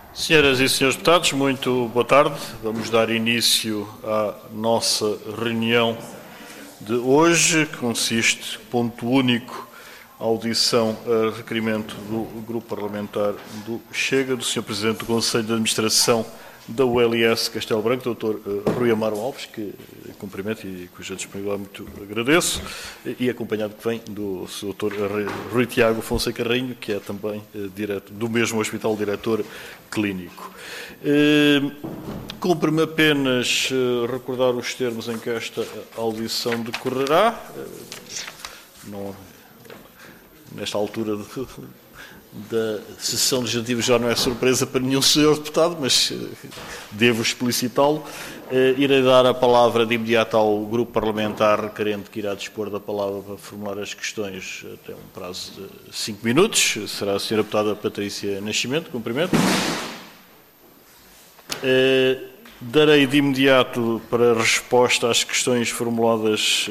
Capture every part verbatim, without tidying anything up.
Senhoras e senhores deputados, muito boa tarde. Vamos dar início à nossa reunião de hoje, que consiste, ponto único, a audição a requerimento do Grupo Parlamentar do Chega, do senhor Presidente do Conselho de Administração da U L S Castelo Branco, doutor Rui Amaro Alves, que cumprimento e cuja disponibilidade muito agradeço, e acompanhado que vem do doutor Rui Tiago Fonseca Rainho, que é também direto, do mesmo hospital, diretor clínico. Cumpre-me apenas recordar os termos em que esta audição decorrerá. Não, nesta altura de, da sessão legislativa já não é surpresa para nenhum senhor deputado, mas devo explicitá-lo. Irei dar a palavra de imediato ao grupo parlamentar requerente que irá dispor da palavra para formular as questões até um prazo de cinco minutos. Será a senhora deputada Patrícia Nascimento, cumprimento. Darei de imediato para resposta às questões formuladas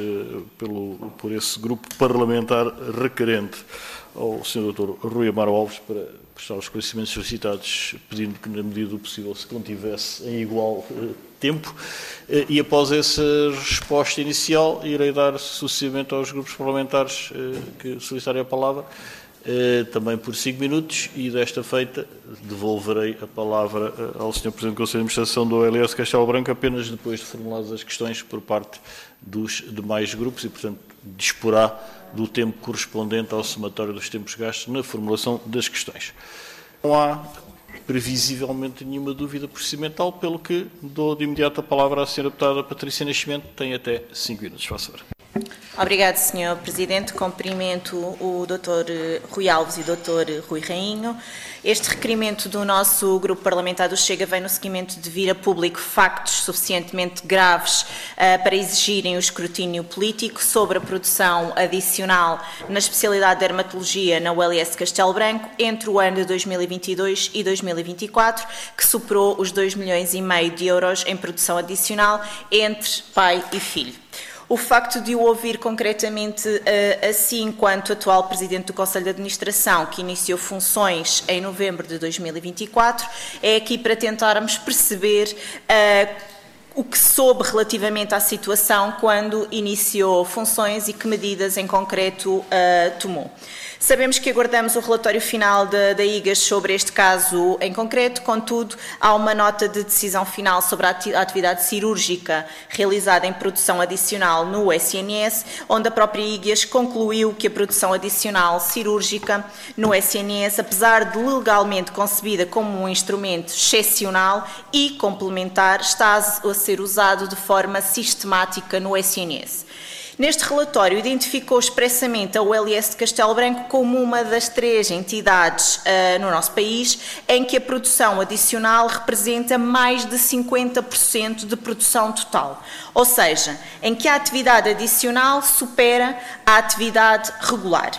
pelo, por esse grupo parlamentar requerente ao senhor doutor Rui Amaro Alves para prestar os esclarecimentos solicitados, pedindo que, na medida do possível, se contivesse em igual uh, tempo. Uh, e após essa resposta inicial, irei dar sucessivamente aos grupos parlamentares uh, que solicitarem a palavra, uh, também por cinco minutos, e desta feita devolverei a palavra uh, ao senhor Presidente do Conselho de Administração do U L S Castelo Branco apenas depois de formuladas as questões por parte dos demais grupos e, portanto, disporá do tempo correspondente ao somatório dos tempos gastos na formulação das questões. Não há, previsivelmente, nenhuma dúvida procedimental, pelo que dou de imediato a palavra à senhora deputada Patrícia Nascimento, que tem até cinco minutos. Faça favor. Obrigado, senhor Presidente. Cumprimento o doutor Rui Alves e o doutor Rui Rainho. Este requerimento do nosso Grupo Parlamentar do Chega vem no seguimento de vir a público factos suficientemente graves uh, para exigirem o escrutínio político sobre a produção adicional na especialidade de dermatologia na U L S Castelo Branco entre o ano de dois mil e vinte e dois e dois mil e vinte e quatro, que superou os dois milhões e meio de euros em produção adicional entre pai e filho. O facto de o ouvir concretamente assim, enquanto atual Presidente do Conselho de Administração, que iniciou funções em novembro de dois mil e vinte e quatro, é aqui para tentarmos perceber uh, o que soube relativamente à situação quando iniciou funções e que medidas em concreto uh, tomou. Sabemos que aguardamos o relatório final da, da I G A S sobre este caso em concreto, contudo, há uma nota de decisão final sobre a atividade cirúrgica realizada em produção adicional no S N S, onde a própria I G A S concluiu que a produção adicional cirúrgica no S N S, apesar de legalmente concebida como um instrumento excepcional e complementar, está a ser usado de forma sistemática no S N S. Neste relatório, identificou expressamente a U L S de Castelo Branco como uma das três entidades uh, no nosso país em que a produção adicional representa mais de cinquenta por cento de produção total, ou seja, em que a atividade adicional supera a atividade regular.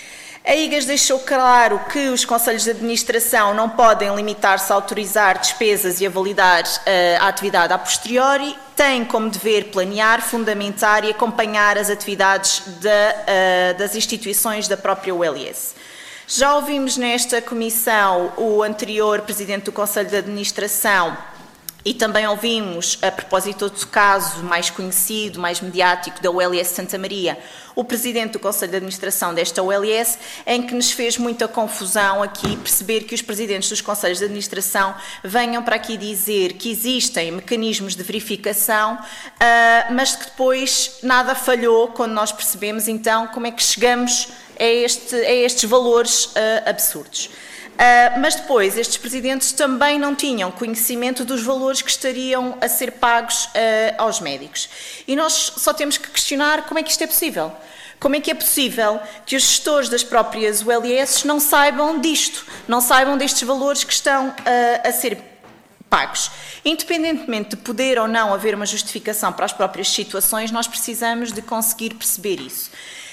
A I G A S deixou claro que os Conselhos de Administração não podem limitar-se a autorizar despesas e a validar uh, a atividade a posteriori, têm como dever planear, fundamentar e acompanhar as atividades da, uh, das instituições da própria U L S. Já ouvimos nesta comissão o anterior Presidente do Conselho de Administração e também ouvimos, a propósito do caso mais conhecido, mais mediático da U L S Santa Maria, o Presidente do Conselho de Administração desta U L S, em que nos fez muita confusão aqui perceber que os Presidentes dos Conselhos de Administração venham para aqui dizer que existem mecanismos de verificação, uh, mas que depois nada falhou quando nós percebemos então como é que chegamos a, este, a estes valores uh, absurdos. Uh, mas depois, estes presidentes também não tinham conhecimento dos valores que estariam a ser pagos uh, aos médicos. E nós só temos que questionar como é que isto é possível. Como é que é possível que os gestores das próprias U L S não saibam disto, não saibam destes valores que estão uh, a ser pagos. Independentemente de poder ou não haver uma justificação para as próprias situações, nós precisamos de conseguir perceber isso.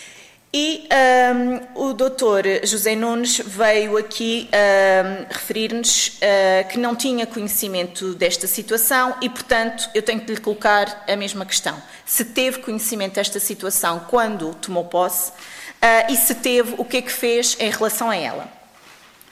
E um, o doutor José Nunes veio aqui um, referir-nos uh, que não tinha conhecimento desta situação e, portanto, eu tenho que lhe colocar a mesma questão. Se teve conhecimento desta situação quando tomou posse uh, e se teve, o que é que fez em relação a ela?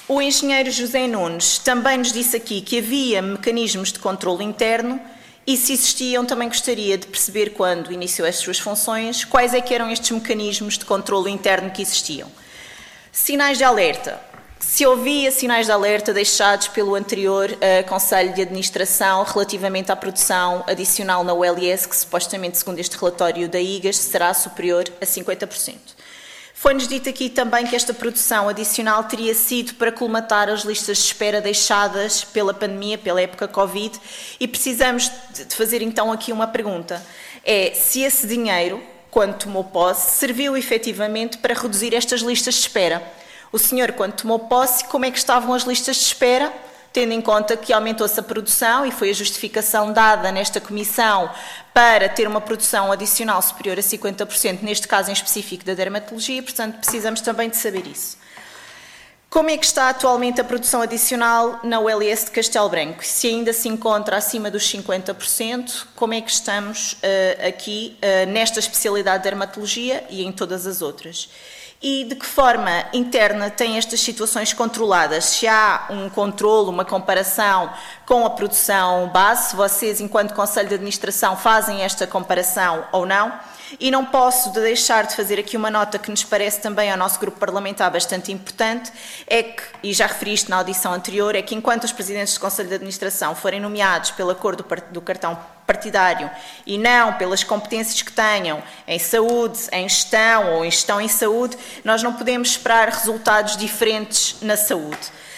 O engenheiro José Nunes também nos disse aqui que havia mecanismos de controle interno e, se existiam, também gostaria de perceber, quando iniciou as suas funções, quais é que eram estes mecanismos de controle interno que existiam. Sinais de alerta. Se havia sinais de alerta deixados pelo anterior uh, Conselho de Administração relativamente à produção adicional na U L S, que supostamente, segundo este relatório da I G A S, será superior a cinquenta por cento. Foi-nos dito aqui também que esta produção adicional teria sido para colmatar as listas de espera deixadas pela pandemia, pela época Covid, e precisamos de fazer então aqui uma pergunta. É se esse dinheiro, quando tomou posse, serviu efetivamente para reduzir estas listas de espera. O senhor, quando tomou posse, como é que estavam as listas de espera, tendo em conta que aumentou-se a produção e foi a justificação dada nesta comissão para ter uma produção adicional superior a cinquenta por cento, neste caso em específico da dermatologia, portanto precisamos também de saber isso. Como é que está atualmente a produção adicional na U L S de Castelo Branco? Se ainda se encontra acima dos cinquenta por cento, como é que estamos uh, aqui uh, nesta especialidade de dermatologia e em todas as outras? E de que forma interna têm estas situações controladas? Se há um controlo, uma comparação com a produção base, se vocês, enquanto Conselho de Administração, fazem esta comparação ou não? E não posso deixar de fazer aqui uma nota que nos parece também ao nosso grupo parlamentar bastante importante, é que, e já referi isto na audição anterior, é que enquanto os presidentes do Conselho de Administração forem nomeados pela cor do, do cartão partidário e não pelas competências que tenham em saúde, em gestão ou em gestão em saúde, nós não podemos esperar resultados diferentes na saúde.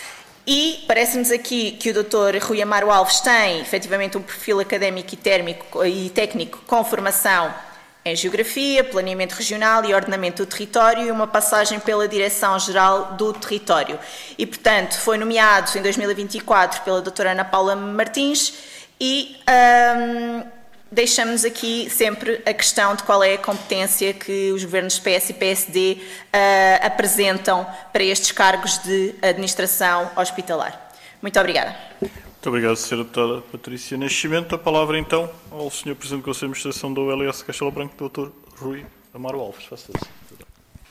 E parece-nos aqui que o doutor Rui Amaro Alves tem, efetivamente, um perfil académico e, térmico, e técnico com formação em Geografia, Planeamento Regional e Ordenamento do Território e uma passagem pela Direção-Geral do Território. E, portanto, foi nomeado em dois mil e vinte e quatro pela doutora Ana Paula Martins e hum, deixamos aqui sempre a questão de qual é a competência que os governos P S e P S D uh, apresentam para estes cargos de administração hospitalar. Muito obrigada. Muito obrigado, senhora Deputada Patrícia Nascimento. A palavra, então, ao senhor Presidente do Conselho de Administração da U L S Castelo Branco, doutor Rui Amaro Alves. Faça isso.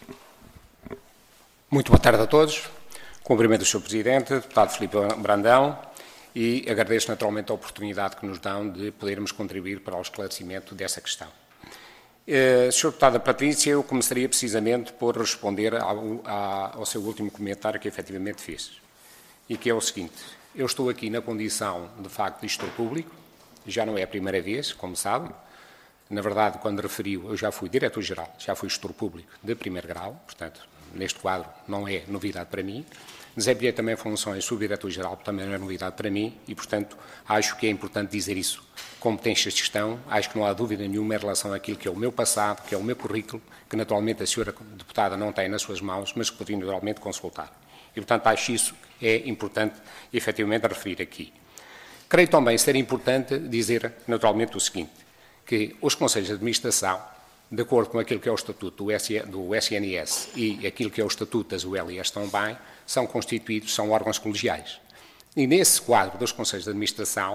Muito boa tarde a todos. Cumprimento o senhor Presidente, deputado Filipe Brandão, e agradeço naturalmente a oportunidade que nos dão de podermos contribuir para o esclarecimento dessa questão. Uh, senhora Deputada Patrícia, eu começaria precisamente por responder ao, ao seu último comentário que efetivamente fez, e que é o seguinte: eu estou aqui na condição, de facto, de gestor público, já não é a primeira vez, como sabe. Na verdade, quando referiu, eu já fui diretor-geral, já fui gestor público de primeiro grau, portanto, neste quadro não é novidade para mim. Desempenhei também funções subdiretor-geral, também não é novidade para mim, e, portanto, acho que é importante dizer isso. Competências de gestão, acho que não há dúvida nenhuma em relação àquilo que é o meu passado, que é o meu currículo, que naturalmente a senhora deputada não tem nas suas mãos, mas que poderia naturalmente consultar. E, portanto, acho isso é importante, efetivamente, a referir aqui. Creio também ser importante dizer, naturalmente, o seguinte, que os Conselhos de Administração, de acordo com aquilo que é o Estatuto do S N S e aquilo que é o Estatuto das U L S também, são constituídos, são órgãos colegiais. E, nesse quadro dos Conselhos de Administração,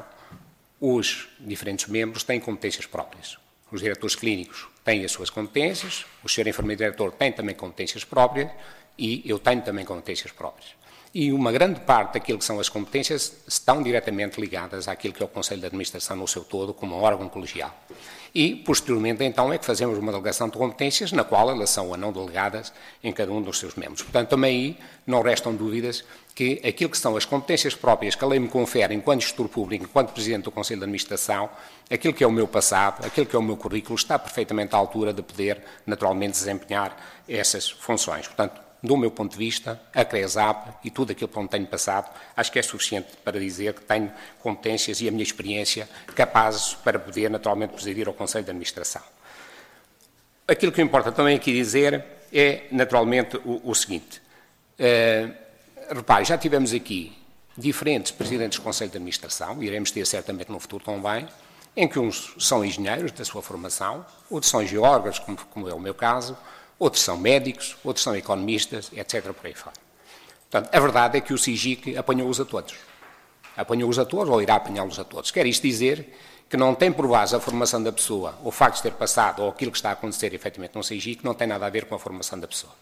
os diferentes membros têm competências próprias. Os diretores clínicos têm as suas competências, o senhor enfermeiro-diretor tem também competências próprias, e eu tenho também competências próprias. E uma grande parte daquilo que são as competências estão diretamente ligadas àquilo que é o Conselho de Administração no seu todo, como um órgão colegial. E, posteriormente, então, é que fazemos uma delegação de competências, na qual elas são ou não delegadas em cada um dos seus membros. Portanto, também aí não restam dúvidas que aquilo que são as competências próprias que a lei me confere enquanto gestor público, enquanto Presidente do Conselho de Administração, aquilo que é o meu passado, aquilo que é o meu currículo, está perfeitamente à altura de poder, naturalmente, desempenhar essas funções. Portanto, do meu ponto de vista, a CRESAP e tudo aquilo por onde tenho passado, acho que é suficiente para dizer que tenho competências e a minha experiência capazes para poder, naturalmente, presidir ao Conselho de Administração. Aquilo que importa também aqui dizer é, naturalmente, o, o seguinte. Uh, repare, já tivemos aqui diferentes presidentes do Conselho de Administração, e iremos ter certamente no futuro também, em que uns são engenheiros da sua formação, outros são geólogos, como, como é o meu caso, outros são médicos, outros são economistas, etcétera por aí fora. Portanto, a verdade é que o SIGIC apanhou-os a todos. Apanhou-os a todos ou irá apanhá-los a todos. Quer isto dizer que não tem por base a formação da pessoa, o facto de ter passado ou aquilo que está a acontecer efetivamente no SIGIC, não tem nada a ver com a formação da pessoa.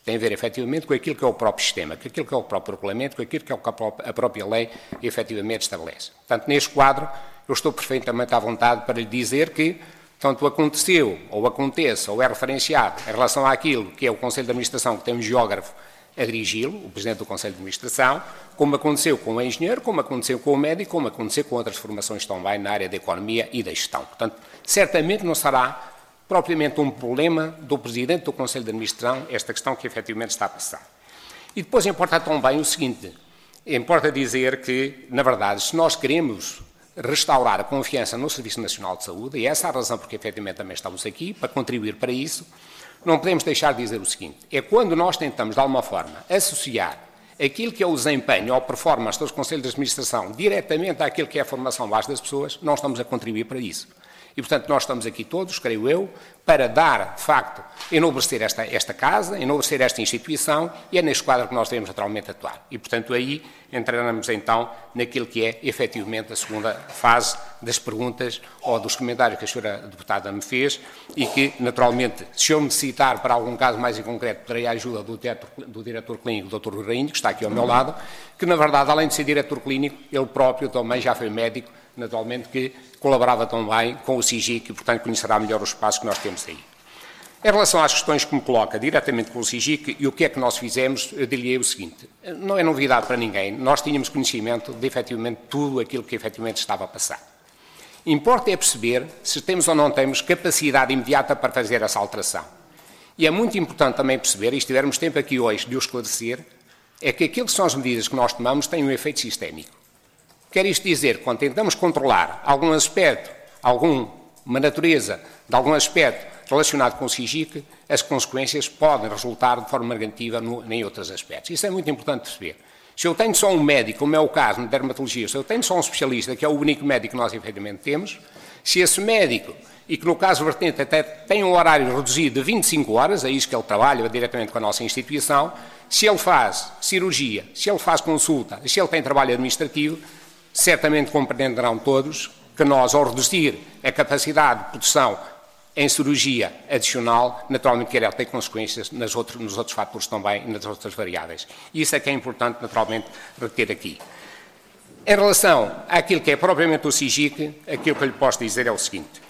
Tem a ver, efetivamente, com aquilo que é o próprio sistema, com aquilo que é o próprio regulamento, com aquilo que é a própria lei, efetivamente, estabelece. Portanto, neste quadro, eu estou perfeitamente à vontade para lhe dizer que, tanto aconteceu, ou acontece, ou é referenciado em relação àquilo que é o Conselho de Administração, que tem um geógrafo a dirigi-lo, o Presidente do Conselho de Administração, como aconteceu com o engenheiro, como aconteceu com o médico, como aconteceu com outras formações também na área da economia e da gestão. Portanto, certamente não será propriamente um problema do Presidente do Conselho de Administração esta questão que efetivamente está a passar. E depois importa também o seguinte, importa dizer que, na verdade, se nós queremos restaurar a confiança no Serviço Nacional de Saúde, e essa é a razão porque efetivamente também estamos aqui, para contribuir para isso, não podemos deixar de dizer o seguinte, é quando nós tentamos, de alguma forma, associar aquilo que é o desempenho ou performance dos Conselhos de Administração diretamente àquilo que é a formação base das pessoas, nós estamos a contribuir para isso. E, portanto, nós estamos aqui todos, creio eu, para dar, de facto, enobrecer esta, esta casa, enobrecer esta instituição, e é neste quadro que nós devemos naturalmente atuar. E, portanto, aí entraremos então naquilo que é, efetivamente, a segunda fase das perguntas ou dos comentários que a senhora deputada me fez e que, naturalmente, se eu necessitar para algum caso mais em concreto, terei a ajuda do diretor, do diretor clínico, doutor Rui Rainho, que está aqui ao meu lado, que, na verdade, além de ser diretor clínico, ele próprio também já foi médico, naturalmente, que colaborava também com o SIGIC e, portanto, conhecerá melhor os passos que nós temos aí. Em relação às questões que me coloca diretamente com o SIGIC e o que é que nós fizemos, eu diria o seguinte, não é novidade para ninguém, nós tínhamos conhecimento de, efetivamente, tudo aquilo que, efetivamente, estava a passar. Importa é perceber se temos ou não temos capacidade imediata para fazer essa alteração. E é muito importante também perceber, e se tivermos tempo aqui hoje de o esclarecer, é que aquilo que são as medidas que nós tomamos têm um efeito sistémico. Quer isto dizer que quando tentamos controlar algum aspecto, alguma natureza de algum aspecto relacionado com o SIGIC, as consequências podem resultar de forma negativa no, em outros aspectos. Isso é muito importante perceber. Se eu tenho só um médico, como é o caso na dermatologia, se eu tenho só um especialista, que é o único médico que nós efetivamente temos, se esse médico, e que no caso vertente até tem um horário reduzido de vinte e cinco horas, é isso que ele trabalha diretamente com a nossa instituição, se ele faz cirurgia, se ele faz consulta, se ele tem trabalho administrativo, certamente compreenderão todos que nós, ao reduzir a capacidade de produção em cirurgia adicional, naturalmente que ela tem consequências nas outros, nos outros fatores também e nas outras variáveis. E isso é que é importante, naturalmente, reter aqui. Em relação àquilo que é propriamente o SIGIC, aquilo que eu lhe posso dizer é o seguinte.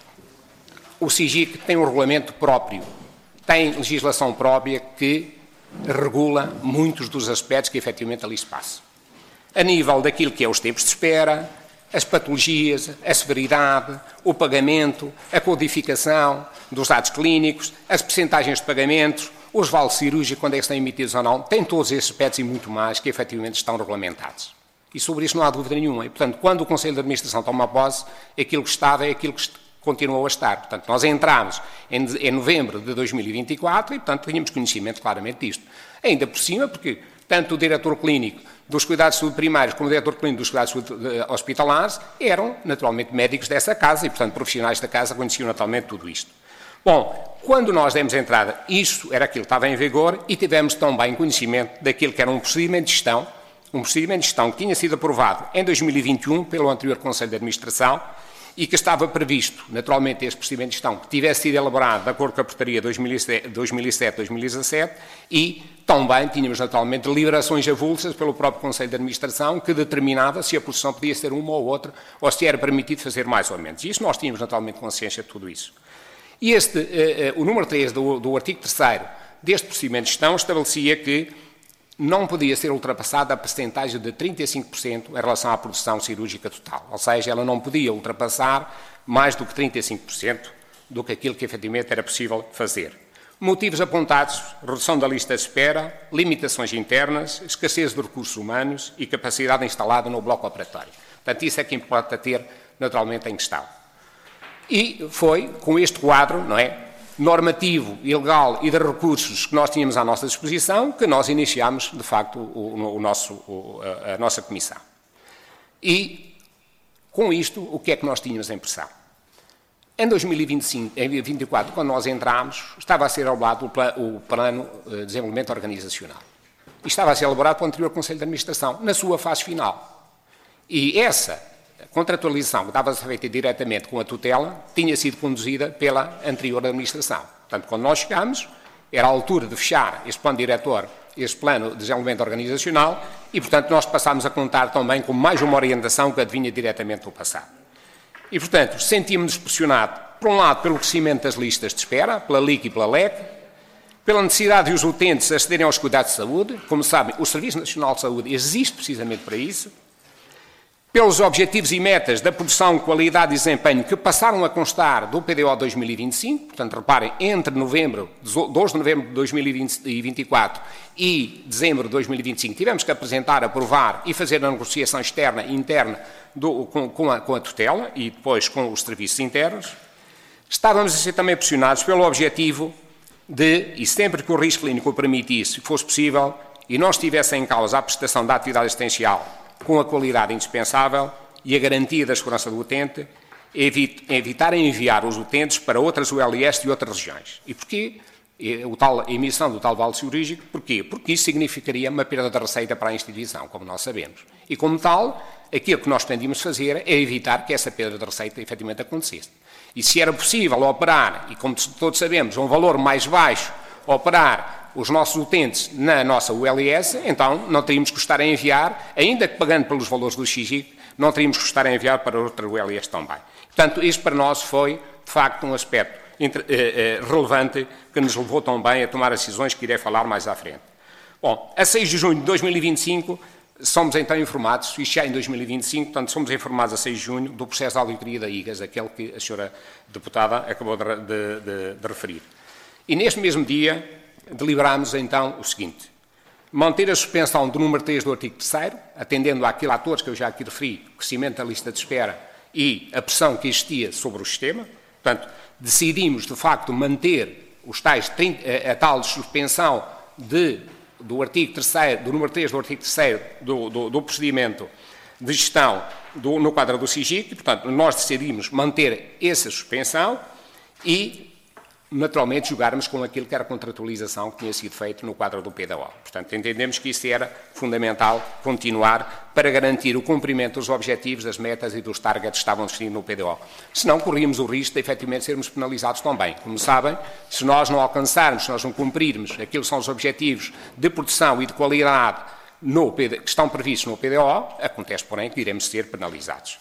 O SIGIC tem um regulamento próprio, tem legislação própria que regula muitos dos aspectos que efetivamente ali se passam. A nível daquilo que é os tempos de espera, as patologias, a severidade, o pagamento, a codificação dos dados clínicos, as percentagens de pagamentos, os vales cirúrgicos, quando é que estão emitidos ou não, tem todos esses aspectos e muito mais que efetivamente estão regulamentados. E sobre isso não há dúvida nenhuma. E, portanto, quando o Conselho de Administração toma posse, aquilo que estava é aquilo que continuou a estar. Portanto, nós entramos em, em novembro de dois mil e vinte e quatro e, portanto, tínhamos conhecimento claramente disto. Ainda por cima, porque tanto o diretor clínico dos cuidados de saúde primários como o diretor clínico dos cuidados de saúde hospitalares eram, naturalmente, médicos dessa casa e, portanto, profissionais da casa conheciam naturalmente tudo isto. Bom, quando nós demos entrada, isto era aquilo que estava em vigor e tivemos também conhecimento daquilo que era um procedimento de gestão, um procedimento de gestão que tinha sido aprovado em dois mil e vinte e um pelo anterior Conselho de Administração e que estava previsto, naturalmente, este procedimento de gestão que tivesse sido elaborado de acordo com a portaria dois mil e sete, dois mil e dezassete e também tínhamos, naturalmente, liberações avulsas pelo próprio Conselho de Administração que determinava se a produção podia ser uma ou outra ou se era permitido fazer mais ou menos. E isso nós tínhamos, naturalmente, consciência de tudo isso. E este, eh, o número três do, do artigo terceiro deste procedimento de gestão estabelecia que não podia ser ultrapassada a percentagem de trinta e cinco por cento em relação à produção cirúrgica total. Ou seja, ela não podia ultrapassar mais do que trinta e cinco por cento do que aquilo que efetivamente era possível fazer. Motivos apontados: redução da lista de espera, limitações internas, escassez de recursos humanos e capacidade instalada no bloco operatório. Portanto, isso é que importa ter naturalmente em questão. E foi com este quadro, não é, normativo, ilegal e de recursos que nós tínhamos à nossa disposição que nós iniciámos, de facto, o, o nosso, o, a, a nossa comissão. E, com isto, o que é que nós tínhamos em pressão? Em dois mil e vinte e cinco, em dois mil e vinte e quatro, quando nós entramos, estava a ser elaborado o, pla, o Plano de Desenvolvimento Organizacional. E estava a ser elaborado pelo anterior Conselho de Administração, na sua fase final. E essa contratualização que estava a ser feita diretamente com a tutela tinha sido conduzida pela anterior administração. Portanto, quando nós chegámos, era a altura de fechar este plano diretor, este plano de desenvolvimento organizacional, e, portanto, nós passámos a contar também com mais uma orientação que adivinha diretamente do passado. E, portanto, sentimos-nos pressionados, por um lado, pelo crescimento das listas de espera, pela L I C e pela L E C, pela necessidade de os utentes acederem aos cuidados de saúde. Como sabem, o Serviço Nacional de Saúde existe precisamente para isso, pelos objetivos e metas da produção, qualidade e desempenho que passaram a constar do P D O dois mil e vinte e cinco, portanto, reparem, entre novembro, dois de novembro de dois mil e vinte e quatro e dezembro de dois mil e vinte e cinco, tivemos que apresentar, aprovar e fazer a negociação externa e interna do, com, com, a, com a tutela e depois com os serviços internos. Estávamos a ser também pressionados pelo objetivo de, e sempre que o risco clínico o permitisse, fosse possível, e não estivesse em causa a prestação da atividade assistencial com a qualidade indispensável e a garantia da segurança do utente, evitar enviar os utentes para outras U L S de outras regiões. E porquê? O tal, a emissão do tal vale cirúrgico, porquê? Porque isso significaria uma perda de receita para a instituição, como nós sabemos. E como tal, aquilo que nós pretendíamos fazer é evitar que essa perda de receita efetivamente acontecesse. E se era possível operar, e como todos sabemos, a um valor mais baixo, operar os nossos utentes na nossa U L S, então não teríamos que estar a enviar, ainda que pagando pelos valores do X I C, não teríamos que estar a enviar para outra U L S também. Portanto, isto para nós foi, de facto, um aspecto entre, eh, eh, relevante que nos levou também a tomar as decisões que irei falar mais à frente. Bom, a seis de junho de dois mil e vinte e cinco, somos então informados, isto já em dois mil e vinte e cinco, portanto, somos informados a seis de junho do processo de auditoria da I G A S, aquele que a senhora deputada acabou de, de, de, de referir. E neste mesmo dia, deliberámos então o seguinte: manter a suspensão do número três do artigo terceiro, atendendo àqueles atores que eu já aqui referi, o crescimento da lista de espera e a pressão que existia sobre o sistema. Portanto, decidimos, de facto, manter os tais trinta, a, a tal suspensão de, do, artigo terceiro, do número três do artigo terceiro do, do, do procedimento de gestão do, no quadro do S I G I C, e, portanto, nós decidimos manter essa suspensão e, naturalmente, jogarmos com aquilo que era a contratualização que tinha sido feita no quadro do P D O. Portanto, entendemos que isso era fundamental continuar para garantir o cumprimento dos objetivos, das metas e dos targets que estavam definidos no P D O. Senão, corríamos o risco de, efetivamente, sermos penalizados também. Como sabem, se nós não alcançarmos, se nós não cumprirmos aquilo que são os objetivos de produção e de qualidade no P D O, que estão previstos no P D O, acontece, porém, que iremos ser penalizados.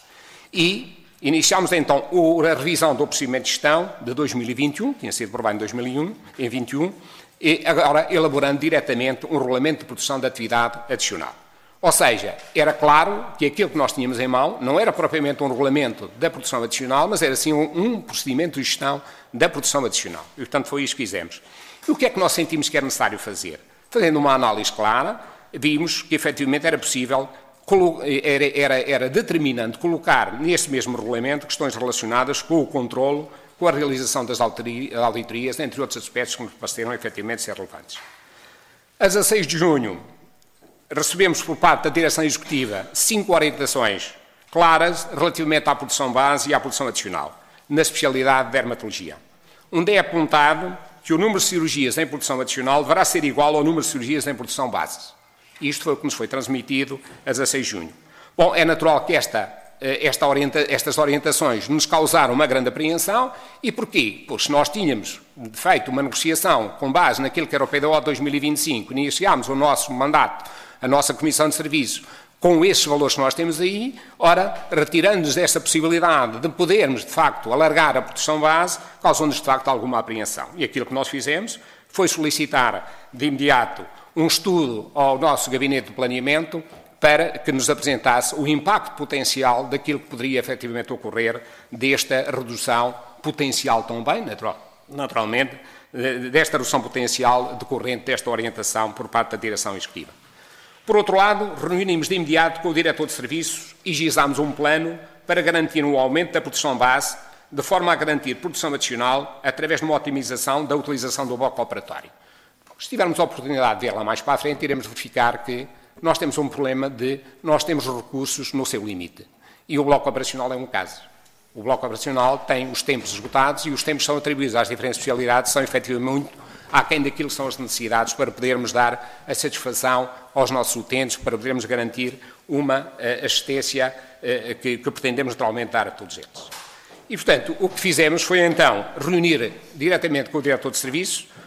E iniciámos então a revisão do procedimento de gestão de dois mil e vinte e um, tinha sido aprovado em dois mil e um, em vinte e um, e agora elaborando diretamente um regulamento de produção de atividade adicional. Ou seja, era claro que aquilo que nós tínhamos em mão não era propriamente um regulamento da produção adicional, mas era sim um, um procedimento de gestão da produção adicional. E, portanto, foi isso que fizemos. E o que é que nós sentimos que era necessário fazer? Fazendo uma análise clara, vimos que efetivamente era possível, Era, era, era determinante colocar nesse mesmo regulamento questões relacionadas com o controlo, com a realização das auditorias, entre outros aspectos que nos pareceram efetivamente ser relevantes. A dezasseis de junho, recebemos por parte da Direção Executiva cinco orientações claras relativamente à produção base e à produção adicional, na especialidade de dermatologia, onde é apontado que o número de cirurgias em produção adicional deverá ser igual ao número de cirurgias em produção base. Isto foi o que nos foi transmitido a dezasseis de junho. Bom, é natural que esta, esta orienta, estas orientações nos causaram uma grande apreensão. E porquê? Pois se nós tínhamos feito uma negociação com base naquilo que era o P D O dois mil e vinte e cinco, iniciámos o nosso mandato, a nossa Comissão de Serviço, com esses valores que nós temos aí, ora, retirando-nos dessa possibilidade de podermos, de facto, alargar a produção base, causou-nos, de facto, alguma apreensão. E aquilo que nós fizemos foi solicitar, de imediato, um estudo ao nosso Gabinete de Planeamento para que nos apresentasse o impacto potencial daquilo que poderia efetivamente ocorrer desta redução potencial também, natural, naturalmente, desta redução potencial decorrente desta orientação por parte da Direção Executiva. Por outro lado, reunimos de imediato com o Diretor de Serviços e gizámos um plano para garantir um aumento da produção base, de forma a garantir produção adicional através de uma otimização da utilização do bloco operatório. Se tivermos a oportunidade de ver lá mais para a frente, iremos verificar que nós temos um problema de nós temos recursos no seu limite. E o bloco operacional é um caso. O bloco operacional tem os tempos esgotados e os tempos são atribuídos às diferentes especialidades, são efetivamente muito aquém daquilo que são as necessidades para podermos dar a satisfação aos nossos utentes, para podermos garantir uma uh, assistência uh, que, que pretendemos naturalmente dar a todos eles. E, portanto, o que fizemos foi então reunir diretamente com o Diretor de Serviços,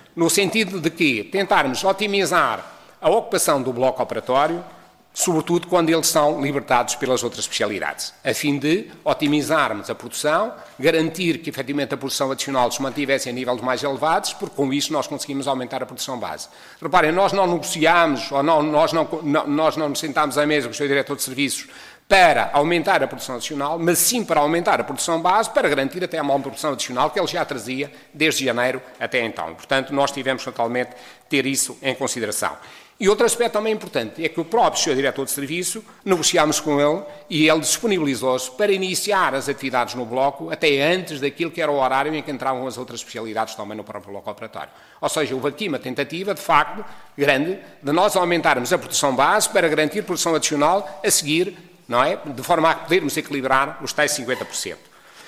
no sentido de que tentarmos otimizar a ocupação do bloco operatório, sobretudo quando eles são libertados pelas outras especialidades, a fim de otimizarmos a produção, garantir que efetivamente a produção adicional se mantivesse em níveis mais elevados, porque com isso nós conseguimos aumentar a produção base. Reparem, nós não negociámos, ou não, nós, não, não, nós não nos sentámos à mesa com o seu diretor de serviços para aumentar a produção adicional, mas sim para aumentar a produção base, para garantir até uma produção adicional que ele já trazia desde janeiro até então. Portanto, nós tivemos totalmente ter isso em consideração. E outro aspecto também importante é que o próprio senhor diretor de serviço, negociámos com ele e ele disponibilizou-se para iniciar as atividades no bloco até antes daquilo que era o horário em que entravam as outras especialidades também no próprio bloco operatório. Ou seja, houve aqui uma tentativa, de facto, grande, de nós aumentarmos a produção base para garantir produção adicional a seguir, não é? De forma a podermos equilibrar os tais cinquenta por cento.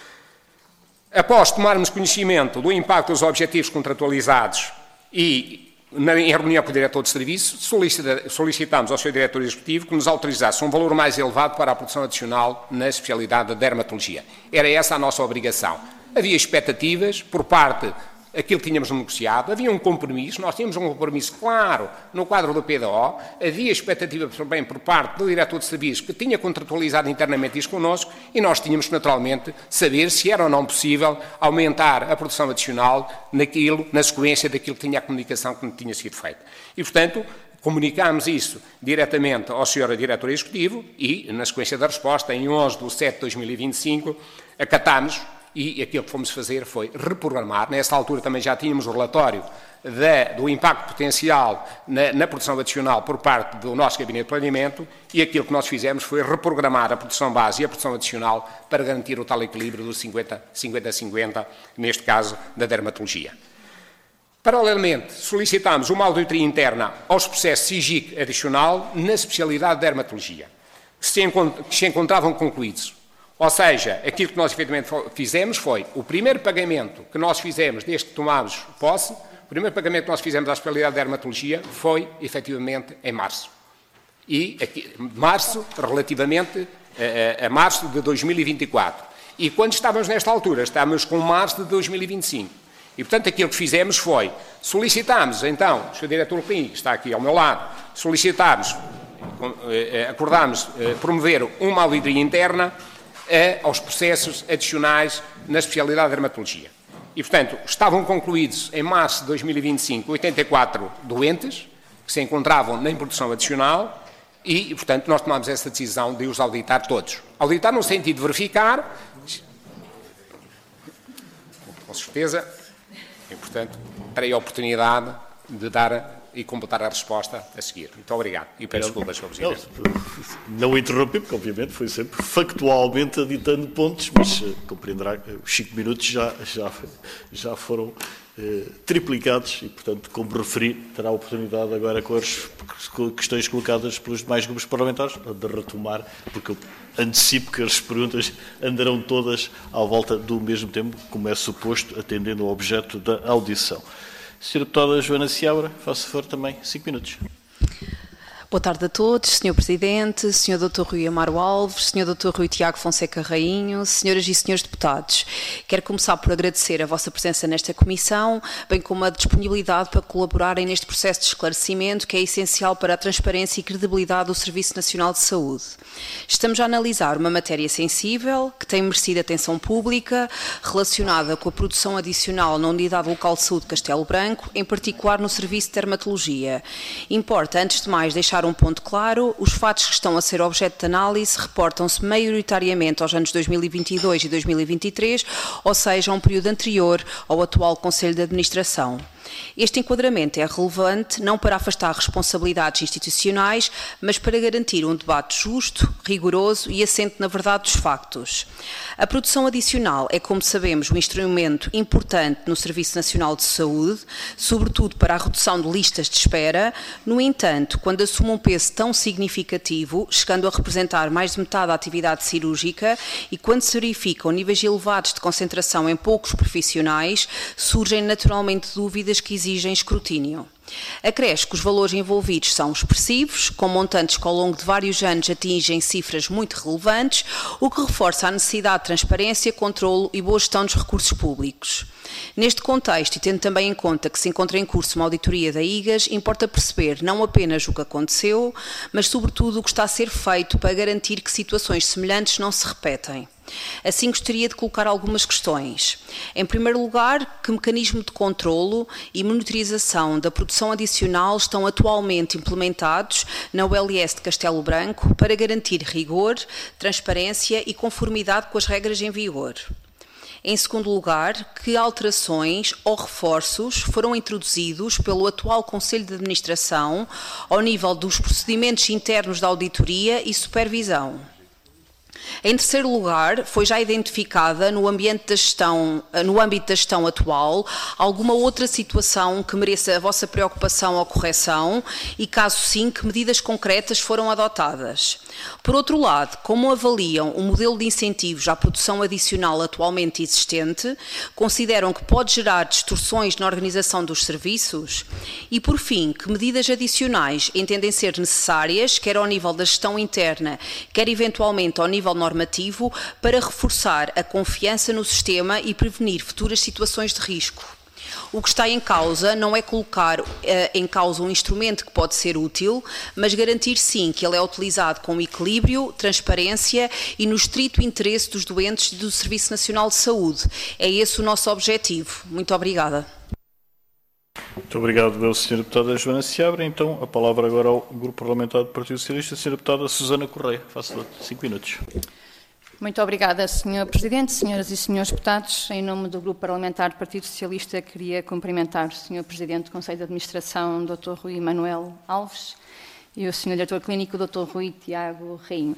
Após tomarmos conhecimento do impacto dos objetivos contratualizados e em reunião com o diretor de serviço, solicitamos ao seu diretor executivo que nos autorizasse um valor mais elevado para a produção adicional na especialidade da dermatologia. Era essa a nossa obrigação. Havia expectativas por parte daquilo que tínhamos negociado, havia um compromisso, nós tínhamos um compromisso claro no quadro do P D O, havia expectativa também por parte do diretor de serviço que tinha contratualizado internamente isso connosco e nós tínhamos naturalmente saber se era ou não possível aumentar a produção adicional naquilo, na sequência daquilo que tinha a comunicação que tinha sido feita. E, portanto, comunicámos isso diretamente ao senhor diretor executivo e, na sequência da resposta, em onze de setembro de dois mil e vinte e cinco, acatámos. E aquilo que fomos fazer foi reprogramar. Nessa altura também já tínhamos o relatório de, do impacto potencial na, na produção adicional por parte do nosso gabinete de planeamento e aquilo que nós fizemos foi reprogramar a produção base e a produção adicional para garantir o tal equilíbrio do cinquenta a cinquenta, neste caso da dermatologia. Paralelamente, solicitámos uma auditoria interna aos processos S I G I C adicional na especialidade de dermatologia, que se, que se encontravam concluídos. Ou seja, aquilo que nós efetivamente fizemos foi o primeiro pagamento que nós fizemos desde que tomámos posse, o primeiro pagamento que nós fizemos à especialidade de dermatologia foi efetivamente em março. E aqui, março, relativamente a, a, a março de dois mil e vinte e quatro. E quando estávamos nesta altura, estávamos com março de dois mil e vinte e cinco. E, portanto, aquilo que fizemos foi, solicitámos, então, o senhor diretor Rui, que está aqui ao meu lado, solicitámos, acordámos promover uma auditoria interna aos processos adicionais na especialidade de dermatologia. E, portanto, estavam concluídos em março de dois mil e vinte e cinco oitenta e quatro doentes que se encontravam em produção adicional e, portanto, nós tomámos essa decisão de os auditar todos. Auditar no sentido de verificar, com certeza, e, portanto, terei a oportunidade de dar e completar a resposta a seguir. Muito obrigado. E peço desculpas, senhor Presidente. Não, não interrompi, porque obviamente foi sempre factualmente aditando pontos, mas uh, compreenderá que os cinco minutos já, já, já foram uh, triplicados e, portanto, como referi, terá a oportunidade agora com as questões colocadas pelos demais grupos parlamentares de retomar, porque eu antecipo que as perguntas andarão todas à volta do mesmo tempo, como é suposto, atendendo ao objeto da audição. senhora Deputada Joana Seabra, faço favor também, cinco minutos. Boa tarde a todos, senhor Presidente, senhor doutor Rui Amaro Alves, senhor doutor Rui Tiago Fonseca Rainho, senhoras e senhores deputados. Quero começar por agradecer a vossa presença nesta comissão, bem como a disponibilidade para colaborarem neste processo de esclarecimento que é essencial para a transparência e credibilidade do Serviço Nacional de Saúde. Estamos a analisar uma matéria sensível, que tem merecido atenção pública, relacionada com a produção adicional na Unidade Local de Saúde de Castelo Branco, em particular no Serviço de Dermatologia. Importa, antes de mais, deixar um ponto claro: os fatos que estão a ser objeto de análise reportam-se maioritariamente aos anos dois mil e vinte e dois e dois mil e vinte e três, ou seja, a um período anterior ao atual Conselho de Administração. Este enquadramento é relevante não para afastar responsabilidades institucionais, mas para garantir um debate justo, rigoroso e assente na verdade dos factos. A produção adicional é, como sabemos, um instrumento importante no Serviço Nacional de Saúde, sobretudo para a redução de listas de espera. No entanto, quando assume um peso tão significativo, chegando a representar mais de metade da atividade cirúrgica, e quando se verificam níveis elevados de concentração em poucos profissionais, surgem naturalmente dúvidas que exigem escrutínio. Acresce que os valores envolvidos são expressivos, com montantes que ao longo de vários anos atingem cifras muito relevantes, o que reforça a necessidade de transparência, controlo e boa gestão dos recursos públicos. Neste contexto, e tendo também em conta que se encontra em curso uma auditoria da I G A S, importa perceber não apenas o que aconteceu, mas sobretudo o que está a ser feito para garantir que situações semelhantes não se repetem. Assim, gostaria de colocar algumas questões. Em primeiro lugar, que mecanismo de controlo e monitorização da produção adicional estão atualmente implementados na U L S de Castelo Branco para garantir rigor, transparência e conformidade com as regras em vigor? Em segundo lugar, que alterações ou reforços foram introduzidos pelo atual Conselho de Administração ao nível dos procedimentos internos da auditoria e supervisão? Em terceiro lugar, foi já identificada no ambiente da gestão, no âmbito da gestão atual alguma outra situação que mereça a vossa preocupação ou correção e, caso sim, que medidas concretas foram adotadas? Por outro lado, como avaliam o modelo de incentivos à produção adicional atualmente existente? Consideram que pode gerar distorções na organização dos serviços? E, por fim, que medidas adicionais entendem ser necessárias, quer ao nível da gestão interna, quer eventualmente ao nível normativo, para reforçar a confiança no sistema e prevenir futuras situações de risco? O que está em causa não é colocar uh, em causa um instrumento que pode ser útil, mas garantir sim que ele é utilizado com equilíbrio, transparência e no estrito interesse dos doentes do Serviço Nacional de Saúde. É esse o nosso objetivo. Muito obrigada. Muito obrigado, senhora Deputada Joana Seabra. Então, a palavra agora ao Grupo Parlamentar do Partido Socialista, senhora Deputada Susana Correia. Faça cinco minutos. Muito obrigada, senhor Presidente, senhoras e senhores deputados. Em nome do Grupo Parlamentar do Partido Socialista, queria cumprimentar o senhor Presidente do Conselho de Administração, doutor Rui Manuel Alves, e o senhor Diretor Clínico, doutor Rui Tiago Rainho.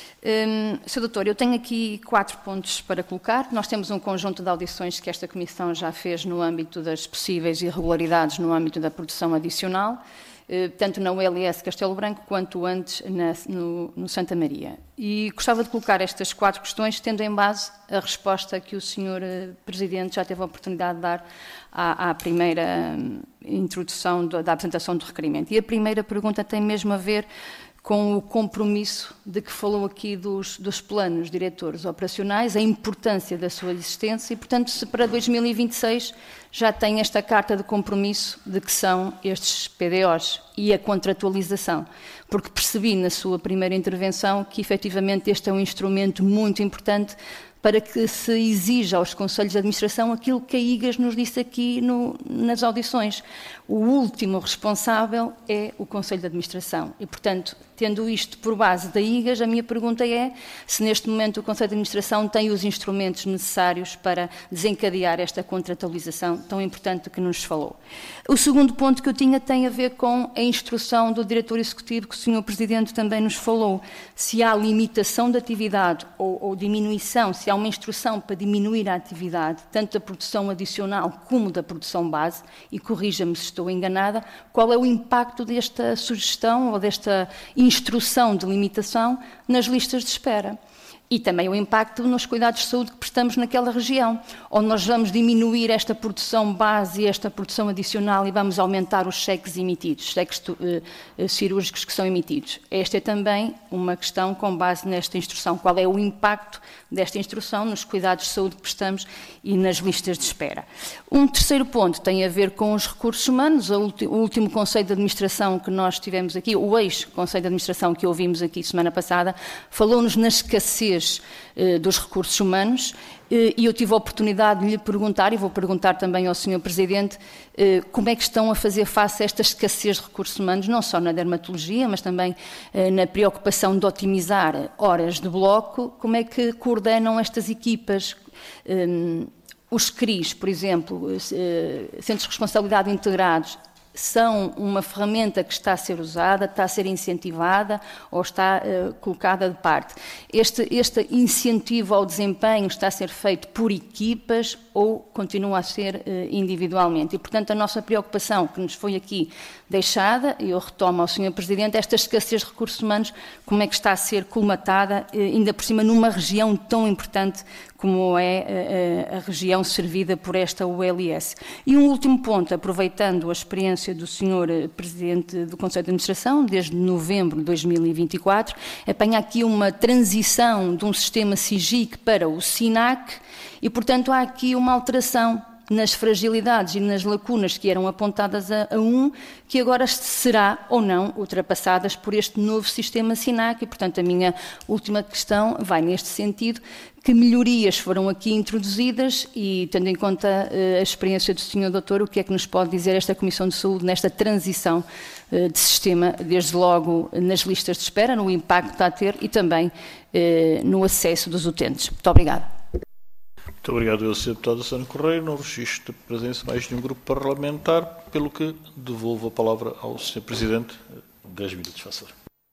Um, senhor Doutor, eu tenho aqui quatro pontos para colocar. Nós temos um conjunto de audições que esta Comissão já fez no âmbito das possíveis irregularidades no âmbito da produção adicional, tanto na U L S Castelo Branco quanto antes na, no, no Santa Maria. E gostava de colocar estas quatro questões, tendo em base a resposta que o senhor Presidente já teve a oportunidade de dar à, à primeira introdução do, da apresentação do requerimento. E a primeira pergunta tem mesmo a ver com o compromisso de que falou aqui dos, dos planos diretores operacionais, a importância da sua existência e, portanto, se para dois mil e vinte e seis já tem esta carta de compromisso de que são estes P D Os e a contratualização, porque percebi na sua primeira intervenção que, efetivamente, este é um instrumento muito importante para que se exija aos Conselhos de Administração aquilo que a I G A S nos disse aqui no, nas audições. O último responsável é o Conselho de Administração e, portanto, tendo isto por base da I G A S, a minha pergunta é se neste momento o Conselho de Administração tem os instrumentos necessários para desencadear esta contratualização tão importante que nos falou. O segundo ponto que eu tinha tem a ver com a instrução do Diretor Executivo que o senhor Presidente também nos falou. Se há limitação de atividade ou, ou diminuição, se há uma instrução para diminuir a atividade, tanto da produção adicional como da produção base, e corrija-me se estou enganada, qual é o impacto desta sugestão ou desta instrução de limitação nas listas de espera? E também o impacto nos cuidados de saúde que prestamos naquela região, onde nós vamos diminuir esta produção base e esta produção adicional e vamos aumentar os cheques emitidos, cheques uh, cirúrgicos que são emitidos. Esta é também uma questão com base nesta instrução. Qual é o impacto desta instrução nos cuidados de saúde que prestamos e nas listas de espera? Um terceiro ponto tem a ver com os recursos humanos. O último Conselho de Administração que nós tivemos aqui, o ex-Conselho de Administração que ouvimos aqui semana passada, falou-nos na escassez dos recursos humanos e eu tive a oportunidade de lhe perguntar, e vou perguntar também ao senhor Presidente, como é que estão a fazer face a esta escassez de recursos humanos, não só na dermatologia, mas também na preocupação de otimizar horas de bloco, como é que coordenam estas equipas? Os C R Is, por exemplo, Centros de Responsabilidade Integrados, são uma ferramenta que está a ser usada, está a ser incentivada ou está uh, colocada de parte. Este, este incentivo ao desempenho está a ser feito por equipas ou continua a ser uh, individualmente. E, portanto, a nossa preocupação que nos foi aqui deixada, e eu retomo ao senhor Presidente, esta escassez de recursos humanos, como é que está a ser colmatada, uh, ainda por cima numa região tão importante como é a, a região servida por esta U L S. E um último ponto, aproveitando a experiência do senhor Presidente do Conselho de Administração, desde novembro de dois mil e vinte e quatro, apanha aqui uma transição de um sistema SIGIC para o SINAC e, portanto, há aqui uma alteração nas fragilidades e nas lacunas que eram apontadas a, a um, que agora será ou não ultrapassadas por este novo sistema SINAC e, portanto, a minha última questão vai neste sentido, que melhorias foram aqui introduzidas e, tendo em conta uh, a experiência do senhor doutor, o que é que nos pode dizer esta Comissão de Saúde nesta transição uh, de sistema, desde logo nas listas de espera, no impacto que está a ter e também uh, no acesso dos utentes. Muito obrigada. Muito obrigado, eu, senhor Deputado Sônia Correia. Não registro de presença mais de um grupo parlamentar, pelo que devolvo a palavra ao senhor Presidente. Dez minutos, faça.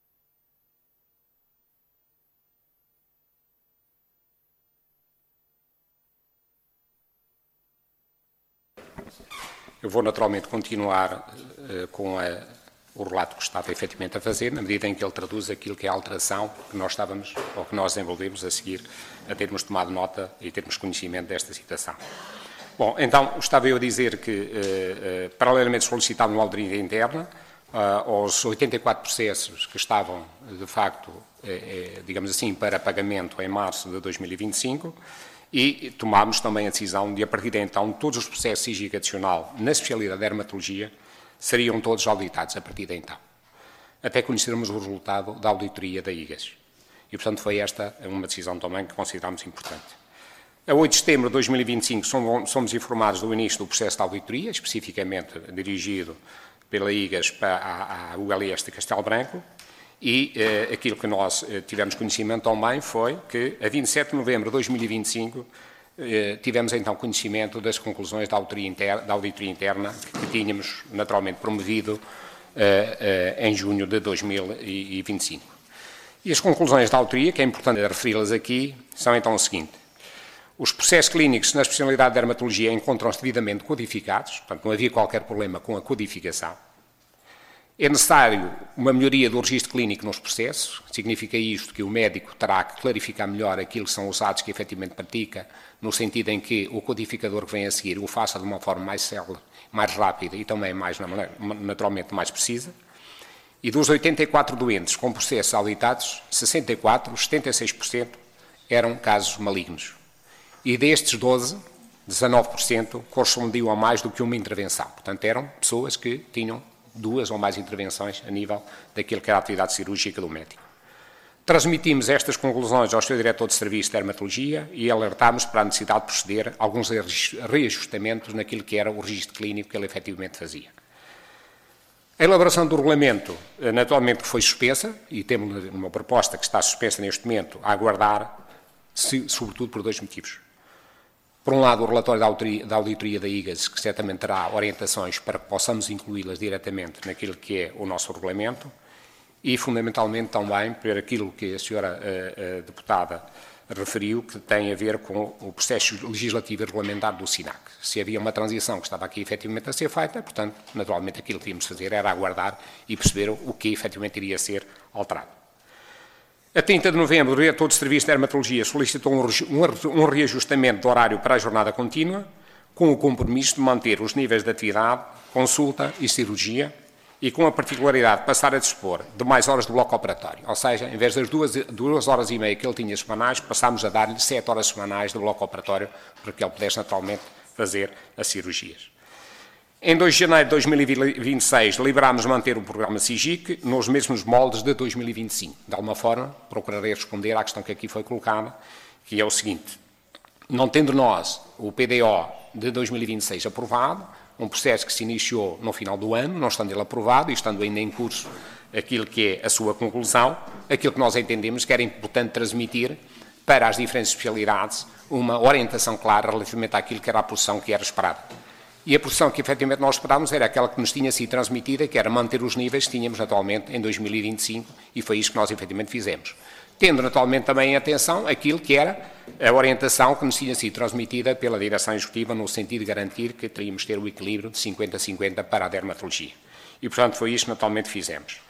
Eu vou naturalmente continuar uh, com a, o relato que estava efetivamente a fazer, na medida em que ele traduz aquilo que é a alteração que nós estávamos, ou que nós desenvolvemos a seguir, a termos tomado nota e termos conhecimento desta situação. Bom, então, estava eu a dizer que, uh, uh, paralelamente solicitado uma auditoria interna, uh, aos oitenta e quatro processos que estavam, de facto, uh, uh, digamos assim, para pagamento em março de dois mil e vinte e cinco, e tomámos também a decisão de, a partir de então, todos os processos SIGIC adicional na especialidade de dermatologia seriam todos auditados a partir de então, até conhecermos o resultado da auditoria da I G A S. E, portanto, foi esta uma decisão também que consideramos importante. A oito de setembro de dois mil e vinte e cinco somos informados do início do processo de auditoria, especificamente dirigido pela I G A S para a U L S de Castelo Branco, e eh, aquilo que nós eh, tivemos conhecimento também foi que, a vinte e sete de novembro de dois mil e vinte e cinco, eh, tivemos então conhecimento das conclusões da auditoria interna, da auditoria interna que tínhamos naturalmente promovido eh, eh, em junho de dois mil e vinte e cinco. E as conclusões da auditoria, que é importante referi-las aqui, são então o seguinte. Os processos clínicos na especialidade de dermatologia encontram-se devidamente codificados, portanto não havia qualquer problema com a codificação. É necessário uma melhoria do registro clínico nos processos, significa isto que o médico terá que clarificar melhor aquilo que são os atos que efetivamente pratica, no sentido em que o codificador que vem a seguir o faça de uma forma mais célere, mais rápida e também mais, naturalmente mais precisa. E dos oitenta e quatro doentes com processos auditados, sessenta e quatro, setenta e seis por cento eram casos malignos. E destes doze, dezanove por cento correspondiam a mais do que uma intervenção. Portanto, eram pessoas que tinham duas ou mais intervenções a nível daquilo que era a atividade cirúrgica do médico. Transmitimos estas conclusões ao seu diretor de serviço de dermatologia e alertámos para a necessidade de proceder a alguns reajustamentos naquilo que era o registro clínico que ele efetivamente fazia. A elaboração do regulamento, naturalmente, foi suspensa, e temos uma proposta que está suspensa neste momento, a aguardar, sobretudo por dois motivos. Por um lado, o relatório da auditoria da, auditoria da I G A S, que certamente terá orientações para que possamos incluí-las diretamente naquilo que é o nosso regulamento, e, fundamentalmente, também por aquilo que a senhora a, a deputada referiu, que tem a ver com o processo legislativo e regulamentar do SINAC. Se havia uma transição que estava aqui efetivamente a ser feita, portanto, naturalmente, aquilo que íamos fazer era aguardar e perceber o que efetivamente iria ser alterado. A trinta de novembro, o diretor de serviço de dermatologia solicitou um, um, um reajustamento do horário para a jornada contínua, com o compromisso de manter os níveis de atividade, consulta e cirurgia, e com a particularidade de passar a dispor de mais horas de bloco operatório. Ou seja, em vez das duas, duas horas e meia que ele tinha semanais, passámos a dar-lhe sete horas semanais de bloco operatório, para que ele pudesse naturalmente fazer as cirurgias. Em dois de janeiro de dois mil e vinte e seis, deliberámos manter o programa SIGIC nos mesmos moldes de dois mil e vinte e cinco. De alguma forma, procurarei responder à questão que aqui foi colocada, que é o seguinte. Não tendo nós o P D O de dois mil e vinte e seis aprovado, um processo que se iniciou no final do ano, não estando ele aprovado e estando ainda em curso aquilo que é a sua conclusão, aquilo que nós entendemos que era importante transmitir para as diferentes especialidades uma orientação clara relativamente àquilo que era a posição que era esperada. E a produção que efetivamente nós esperávamos era aquela que nos tinha sido transmitida, que era manter os níveis que tínhamos atualmente em dois mil e vinte e cinco, e foi isso que nós efetivamente fizemos. Tendo naturalmente também em atenção aquilo que era a orientação que nos tinha sido transmitida pela Direção Executiva, no sentido de garantir que teríamos de ter o equilíbrio de cinquenta a cinquenta para a dermatologia. E, portanto, foi isso que naturalmente fizemos.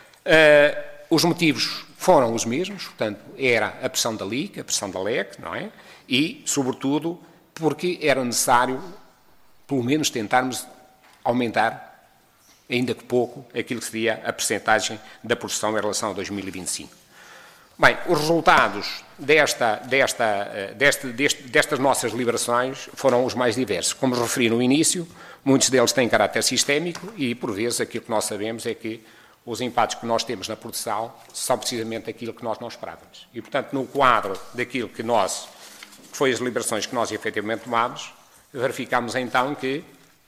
Uh, os motivos foram os mesmos, portanto, era a pressão da L I C, a pressão da L E C, não é? E, sobretudo, porque era necessário, pelo menos, tentarmos aumentar, ainda que pouco, aquilo que seria a percentagem da produção em relação a dois mil e vinte e cinco. Bem, os resultados desta, desta, desta, deste, destas nossas deliberações foram os mais diversos. Como referi no início, muitos deles têm caráter sistémico e, por vezes, aquilo que nós sabemos é que os impactos que nós temos na produção são precisamente aquilo que nós não esperávamos. E, portanto, no quadro daquilo que nós, que foi as deliberações que nós efetivamente tomámos, verificámos então que,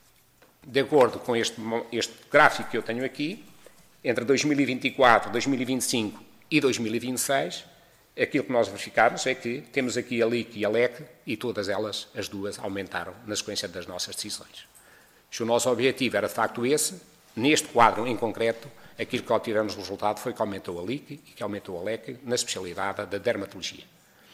de acordo com este, este gráfico que eu tenho aqui, entre dois mil e vinte e quatro, dois mil e vinte e cinco e dois mil e vinte e seis, aquilo que nós verificámos é que temos aqui a L I C e a L E C e todas elas, as duas, aumentaram na sequência das nossas decisões. Se o nosso objetivo era de facto esse, neste quadro em concreto, aquilo que obtivemos no resultado foi que aumentou a L I C e que aumentou a L E C na especialidade da dermatologia.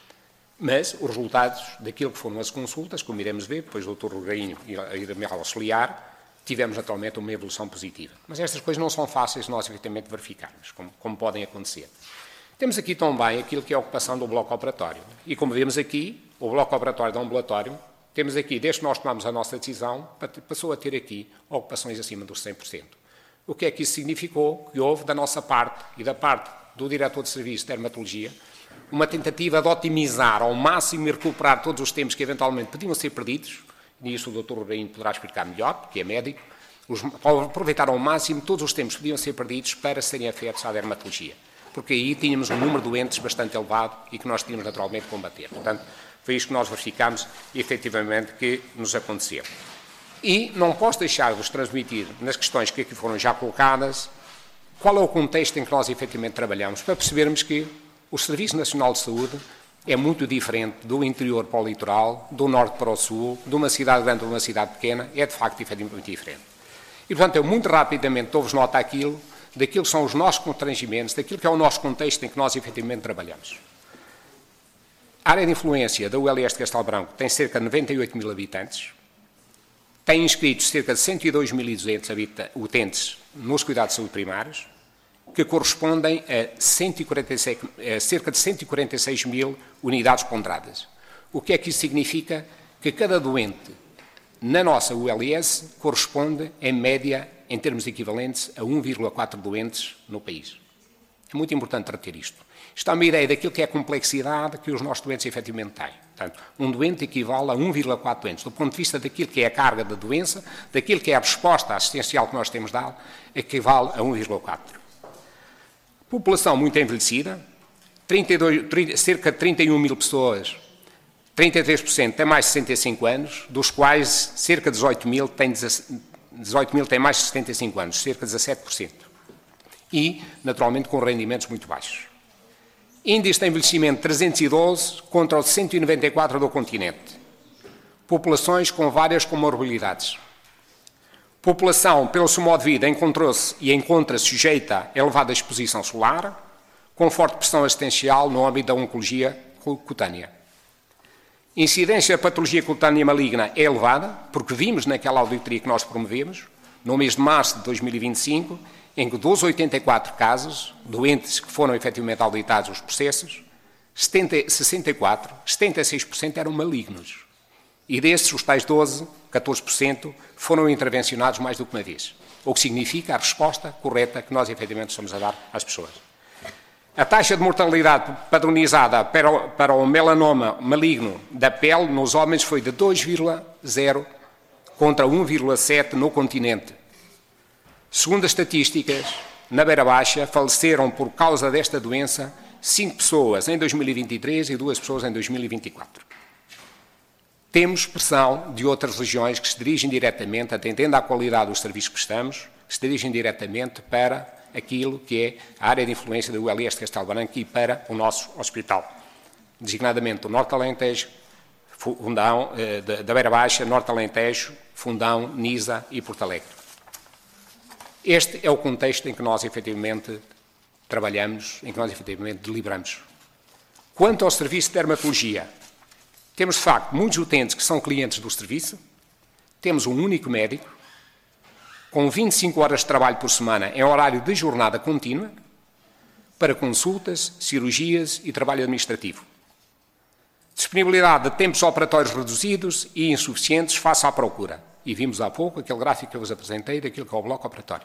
Mas os resultados daquilo que foram as consultas, como iremos ver, depois o doutor Rogainho irá me auxiliar, tivemos naturalmente uma evolução positiva. Mas estas coisas não são fáceis de nós efetivamente verificarmos, como, como podem acontecer. Temos aqui também aquilo que é a ocupação do bloco operatório. E como vemos aqui, o bloco operatório do ambulatório, temos aqui, desde que nós tomamos a nossa decisão, passou a ter aqui ocupações acima dos cem por cento. O que é que isso significou? Que houve da nossa parte e da parte do diretor de serviço de dermatologia uma tentativa de otimizar ao máximo e recuperar todos os tempos que eventualmente podiam ser perdidos, e isso o doutor Rogainho poderá explicar melhor, porque é médico, os, aproveitar ao máximo todos os tempos que podiam ser perdidos para serem afetos à dermatologia, porque aí tínhamos um número de doentes bastante elevado e que nós tínhamos naturalmente de combater. Portanto, foi isso que nós verificámos e efetivamente que nos aconteceu. E não posso deixar de vos transmitir, nas questões que aqui foram já colocadas, qual é o contexto em que nós efetivamente trabalhamos, para percebermos que o Serviço Nacional de Saúde é muito diferente do interior para o litoral, do norte para o sul, de uma cidade grande para uma cidade pequena, é de facto muito diferente. E, portanto, eu muito rapidamente dou-vos nota aquilo, daquilo que são os nossos constrangimentos, daquilo que é o nosso contexto em que nós efetivamente trabalhamos. A área de influência da U L S de Castelo Branco tem cerca de noventa e oito mil habitantes, tem inscritos cerca de cento e dois mil e duzentos utentes nos cuidados de saúde primários, que correspondem a, cento e quarenta e seis, a cerca de cento e quarenta e seis mil unidades ponderadas. O que é que isso significa? Que cada doente na nossa U L S corresponde, em média, em termos equivalentes, a um vírgula quatro doentes no país. É muito importante reter isto. Isto dá uma ideia daquilo que é a complexidade que os nossos doentes efetivamente têm. Portanto, um doente equivale a um vírgula quatro doentes. Do ponto de vista daquilo que é a carga da doença, daquilo que é a resposta assistencial que nós temos dado, equivale a um vírgula quatro. População muito envelhecida, trinta e dois, trinta, cerca de trinta e um mil pessoas, trinta e três por cento têm mais de sessenta e cinco anos, dos quais cerca de dezoito mil têm, dezoito mil têm mais de setenta e cinco anos, cerca de dezassete por cento. E, naturalmente, com rendimentos muito baixos. Índice de envelhecimento trezentos e doze contra os cento e noventa e quatro do continente. Populações com várias comorbilidades. População, pelo seu modo de vida, encontrou-se e encontra-se sujeita a elevada exposição solar, com forte pressão assistencial no âmbito da oncologia cutânea. Incidência de patologia cutânea maligna é elevada, porque vimos naquela auditoria que nós promovemos, no mês de março de dois mil e vinte e cinco, em que dos oitenta e quatro casos, doentes que foram efetivamente auditados os processos, setenta, sessenta e quatro, setenta e seis por cento eram malignos. E desses, os tais doze, catorze por cento, foram intervencionados mais do que uma vez. O que significa a resposta correta que nós efetivamente estamos a dar às pessoas. A taxa de mortalidade padronizada para o, para o melanoma maligno da pele nos homens foi de dois vírgula zero contra um vírgula sete no continente. Segundo as estatísticas, na Beira Baixa faleceram por causa desta doença cinco pessoas em dois mil e vinte e três e duas pessoas em dois mil e vinte e quatro. Temos pressão de outras regiões que se dirigem diretamente, atendendo à qualidade dos serviços que prestamos, que se dirigem diretamente para aquilo que é a área de influência da U L S de Castelo Branco e para o nosso hospital. Designadamente o Norte Alentejo, Fundão, da Beira Baixa, Norte Alentejo, Fundão, Nisa e Porto Alegre. Este é o contexto em que nós efetivamente trabalhamos, em que nós efetivamente deliberamos. Quanto ao serviço de dermatologia, temos de facto muitos utentes que são clientes do serviço, temos um único médico, com vinte e cinco horas de trabalho por semana em horário de jornada contínua, para consultas, cirurgias e trabalho administrativo. Disponibilidade de tempos operatórios reduzidos e insuficientes face à procura. E vimos há pouco aquele gráfico que eu vos apresentei daquilo que é o bloco operatório.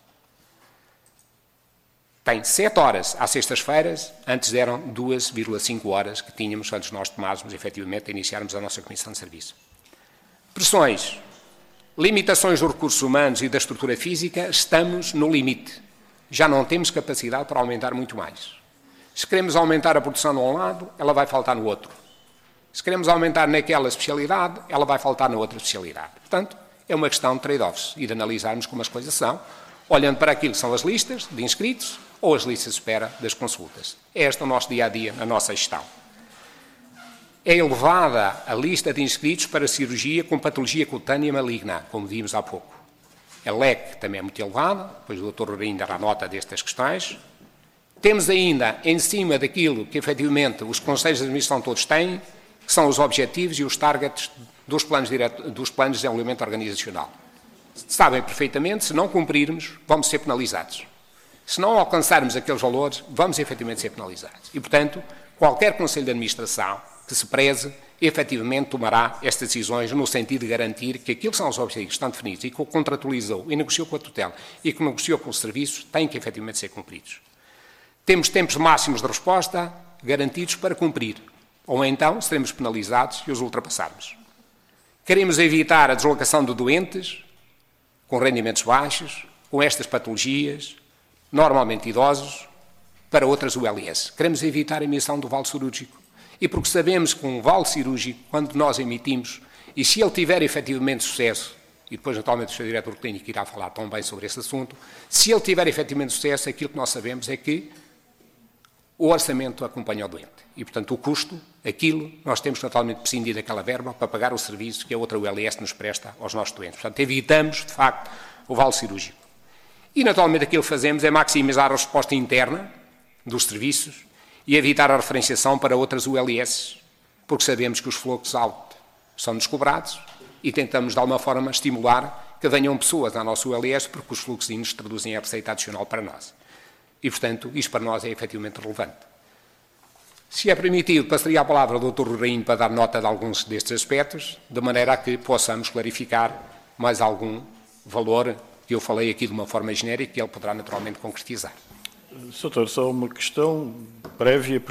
Tem sete horas às sextas-feiras, antes eram duas vírgula cinco horas que tínhamos antes de nós tomássemos, efetivamente, a iniciarmos a nossa Comissão de Serviço. Pressões, limitações dos recursos humanos e da estrutura física, estamos no limite. Já não temos capacidade para aumentar muito mais. Se queremos aumentar a produção num lado, ela vai faltar no outro. Se queremos aumentar naquela especialidade, ela vai faltar na outra especialidade. Portanto, é uma questão de trade-offs e de analisarmos como as coisas são, olhando para aquilo que são as listas de inscritos ou as listas de espera das consultas. É este o nosso dia-a-dia, a nossa gestão. É elevada a lista de inscritos para cirurgia com patologia cutânea maligna, como vimos há pouco. A L E C também é muito elevada, depois o doutor ainda dará nota destas questões. Temos ainda, em cima daquilo que efetivamente os conselhos de administração todos têm, que são os objetivos e os targets dos planos, direto, dos planos de desenvolvimento organizacional. Sabem perfeitamente, se não cumprirmos, vamos ser penalizados. Se não alcançarmos aqueles valores, vamos efetivamente ser penalizados. E, portanto, qualquer conselho de administração que se preze, efetivamente tomará estas decisões no sentido de garantir que aquilo que são os objetivos que estão definidos e que o contratualizou e negociou com a tutela e que negociou com os serviços, têm que efetivamente ser cumpridos. Temos tempos máximos de resposta garantidos para cumprir, ou então seremos penalizados e os ultrapassarmos. Queremos evitar a deslocação de doentes com rendimentos baixos, com estas patologias, normalmente idosos, para outras U L S. Queremos evitar a emissão do vale cirúrgico. E porque sabemos que um vale cirúrgico, quando nós emitimos, e se ele tiver efetivamente sucesso, e depois naturalmente o seu diretor clínico irá falar também sobre esse assunto, se ele tiver efetivamente sucesso, aquilo que nós sabemos é que o orçamento acompanha o doente. E, portanto, o custo, aquilo, nós temos naturalmente prescindir daquela verba para pagar o serviço que a outra U L S nos presta aos nossos doentes. Portanto, evitamos, de facto, o vale cirúrgico. E, naturalmente, aquilo que fazemos é maximizar a resposta interna dos serviços e evitar a referenciação para outras U L S, porque sabemos que os fluxos altos são descobrados e tentamos, de alguma forma, estimular que venham pessoas à nossa U L S, porque os fluxos se traduzem em receita adicional para nós. E, portanto, isto para nós é efetivamente relevante. Se é permitido, passaria a palavra ao doutor Rainho para dar nota de alguns destes aspectos, de maneira a que possamos clarificar mais algum valor que eu falei aqui de uma forma genérica, que ele poderá naturalmente concretizar. Doutor, só uma questão prévia.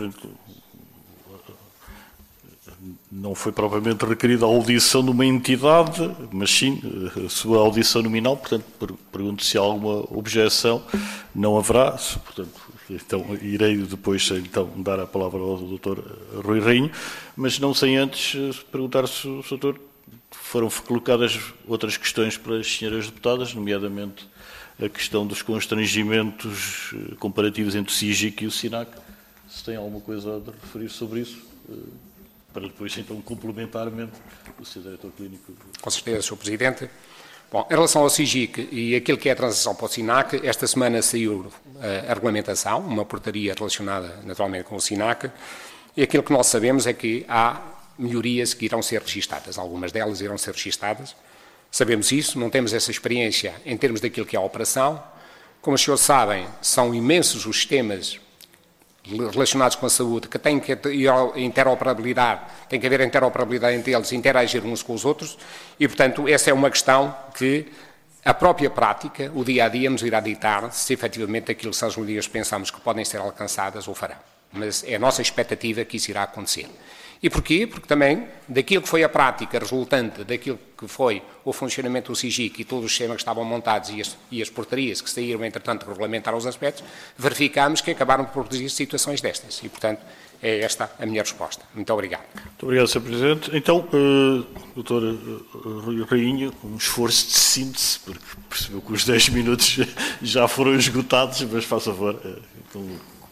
Não foi propriamente requerida a audição de uma entidade, mas sim a sua audição nominal, portanto, pergunto se há alguma objeção. Não haverá, portanto, então irei depois então, dar a palavra ao doutor Rui Rainho, mas não sem antes perguntar se o doutor foram colocadas outras questões para as senhoras deputadas, nomeadamente a questão dos constrangimentos comparativos entre o SIGIC e o SINAC. Se tem alguma coisa a referir sobre isso, para depois, então, complementarmente, o senhor Diretor Clínico. Com certeza, senhor Presidente. Bom, em relação ao SIGIC e aquilo que é a transição para o SINAC, esta semana saiu a regulamentação, uma portaria relacionada naturalmente com o SINAC, e aquilo que nós sabemos é que há melhorias que irão ser registadas, algumas delas irão ser registadas. Sabemos isso, não temos essa experiência em termos daquilo que é a operação. Como os senhores sabem, são imensos os sistemas relacionados com a saúde que têm que ter interoperabilidade, tem que haver interoperabilidade entre eles, interagir uns com os outros e, portanto, essa é uma questão que a própria prática, o dia-a-dia, nos irá ditar se efetivamente aquilo que são as medidas que pensamos que podem ser alcançadas ou farão. Mas é a nossa expectativa que isso irá acontecer. E porquê? Porque também, daquilo que foi a prática resultante daquilo que foi o funcionamento do SIGIC e todos os sistemas que estavam montados e as, e as portarias que saíram, entretanto, regulamentar os aspectos, verificámos que acabaram por produzir situações destas. E, portanto, é esta a minha resposta. Muito obrigado. Muito obrigado, senhor Presidente. Então, uh, doutor Rui Rainho, um esforço de síntese, porque percebeu que os dez minutos já foram esgotados, mas, faz favor, uh, então,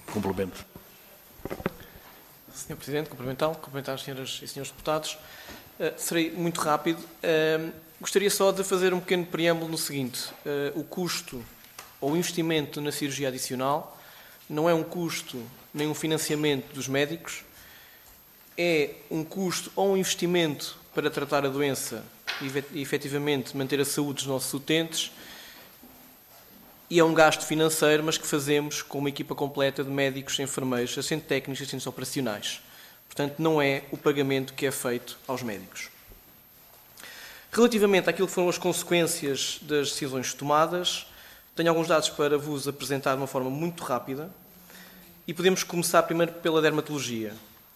complemento. senhor Presidente, cumprimentá-lo, cumprimentar as senhoras e senhores deputados. Uh, serei muito rápido. Uh, gostaria só de fazer um pequeno preâmbulo no seguinte. Uh, o custo ou investimento na cirurgia adicional não é um custo nem um financiamento dos médicos, é um custo ou um investimento para tratar a doença e efetivamente manter a saúde dos nossos utentes, e é um gasto financeiro, mas que fazemos com uma equipa completa de médicos, enfermeiros, assistentes técnicos e assistentes operacionais. Portanto, não é o pagamento que é feito aos médicos. Relativamente àquilo que foram as consequências das decisões tomadas, tenho alguns dados para vos apresentar de uma forma muito rápida e podemos começar primeiro pela dermatologia.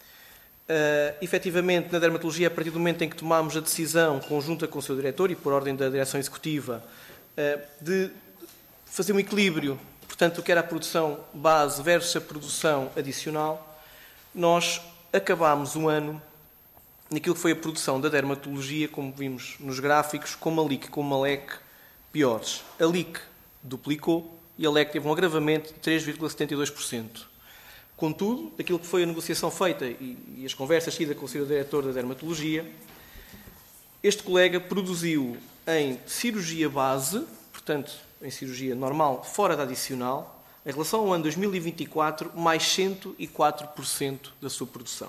Uh, efetivamente, na dermatologia, a partir do momento em que tomámos a decisão conjunta com o seu diretor e por ordem da direção executiva uh, de fazer um equilíbrio, portanto, o que era a produção base versus a produção adicional, nós acabámos o ano naquilo que foi a produção da dermatologia, como vimos nos gráficos, com uma L I C, com uma L E C piores. A L I C duplicou e a L E C teve um agravamento de três vírgula setenta e dois por cento. Contudo, daquilo que foi a negociação feita e, e as conversas tidas com o senhor diretor da dermatologia, este colega produziu em cirurgia base, portanto, em cirurgia normal, fora da adicional, em relação ao ano dois mil e vinte e quatro, mais cento e quatro por cento da sua produção.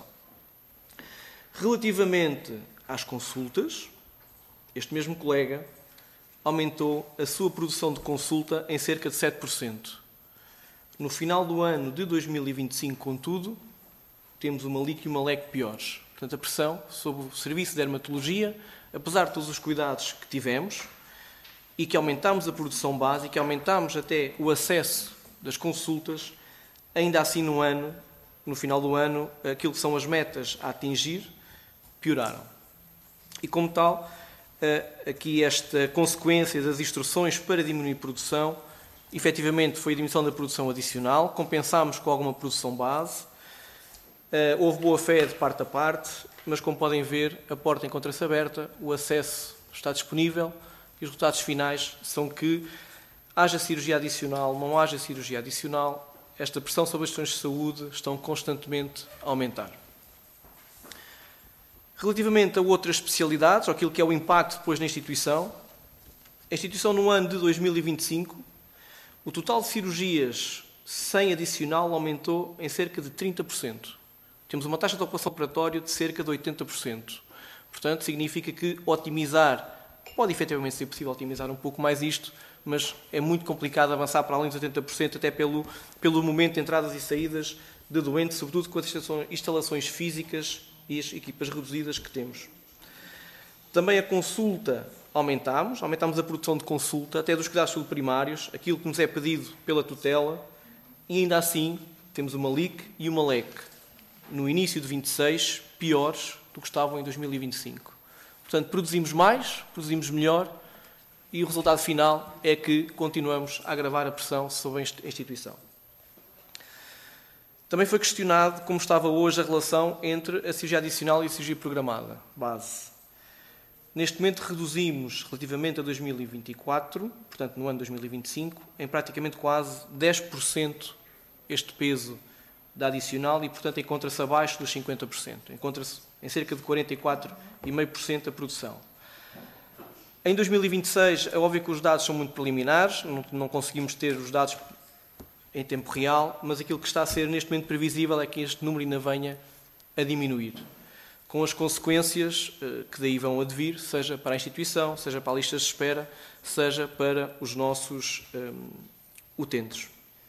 Relativamente às consultas, este mesmo colega aumentou a sua produção de consulta em cerca de sete por cento. No final do ano de dois mil e vinte e cinco, contudo, temos uma L I C e uma L E C piores. Portanto, a pressão sobre o serviço de dermatologia, apesar de todos os cuidados que tivemos, e que aumentámos a produção base, e que aumentámos até o acesso das consultas, ainda assim no ano, no final do ano, aquilo que são as metas a atingir, pioraram. E como tal, aqui esta consequência das instruções para diminuir a produção, efetivamente foi a diminuição da produção adicional, compensámos com alguma produção base, houve boa fé de parte a parte, mas como podem ver, a porta encontra-se aberta, o acesso está disponível e os resultados finais são que haja cirurgia adicional, não haja cirurgia adicional, esta pressão sobre as questões de saúde estão constantemente a aumentar. Relativamente a outras especialidades, ou aquilo que é o impacto depois na instituição, a instituição no ano de dois mil e vinte e cinco, o total de cirurgias sem adicional aumentou em cerca de trinta por cento. Temos uma taxa de ocupação operatória de cerca de oitenta por cento. Portanto, significa que otimizar, pode efetivamente ser possível otimizar um pouco mais isto, mas é muito complicado avançar para além dos oitenta por cento, até pelo, pelo momento de entradas e saídas de doentes, sobretudo com as instalações físicas e as equipas reduzidas que temos. Também a consulta aumentámos, aumentámos a produção de consulta, até dos cuidados primários, aquilo que nos é pedido pela tutela, e ainda assim temos uma L I C e uma L E C, no início de vinte e seis, piores do que estavam em dois mil e vinte e cinco. Portanto, produzimos mais, produzimos melhor, e o resultado final é que continuamos a agravar a pressão sobre a instituição. Também foi questionado como estava hoje a relação entre a cirurgia adicional e a cirurgia programada, base. Neste momento reduzimos, relativamente a dois mil e vinte e quatro, portanto no ano dois mil e vinte e cinco, em praticamente quase dez por cento este peso da adicional e, portanto, encontra-se abaixo dos cinquenta por cento. Encontra-se em cerca de quarenta e quatro vírgula cinco por cento da produção. Em dois mil e vinte e seis, é óbvio que os dados são muito preliminares, não, não conseguimos ter os dados em tempo real, mas aquilo que está a ser neste momento previsível é que este número ainda venha a diminuir, com as consequências que daí vão advir, seja para a instituição, seja para a lista de espera, seja para os nossos um, utentes.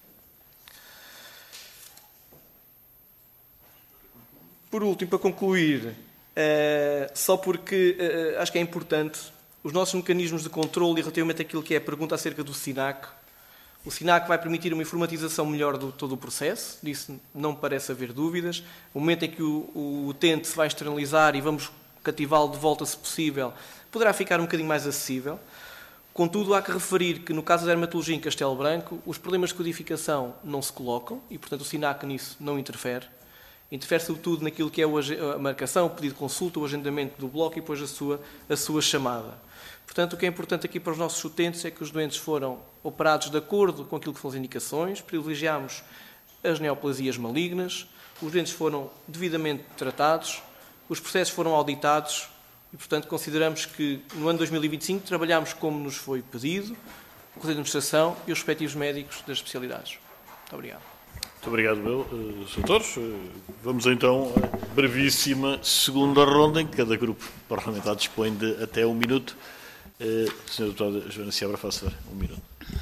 Por último, para concluir, uh, só porque uh, acho que é importante, os nossos mecanismos de controle e relativamente àquilo que é a pergunta acerca do SINAC, o SINAC vai permitir uma informatização melhor de todo o processo, disso não parece haver dúvidas. No momento em que o, o utente se vai externalizar e vamos cativá-lo de volta, se possível, poderá ficar um bocadinho mais acessível. Contudo, há que referir que, no caso da dermatologia em Castelo Branco, os problemas de codificação não se colocam e, portanto, o SINAC nisso não interfere. Interfere sobretudo naquilo que é a marcação, o pedido de consulta, o agendamento do bloco e depois a sua, a sua chamada. Portanto, o que é importante aqui para os nossos utentes é que os doentes foram operados de acordo com aquilo que são as indicações, privilegiámos as neoplasias malignas, os doentes foram devidamente tratados, os processos foram auditados e, portanto, consideramos que no ano dois mil e vinte e cinco trabalhámos como nos foi pedido, o Conselho de Administração e os respectivos médicos das especialidades. Muito obrigado. Muito obrigado, meu, doutores. Vamos então à brevíssima segunda ronda, em que cada grupo parlamentar dispõe de até um minuto. senhora doutora Joana Seabra, faça um minuto.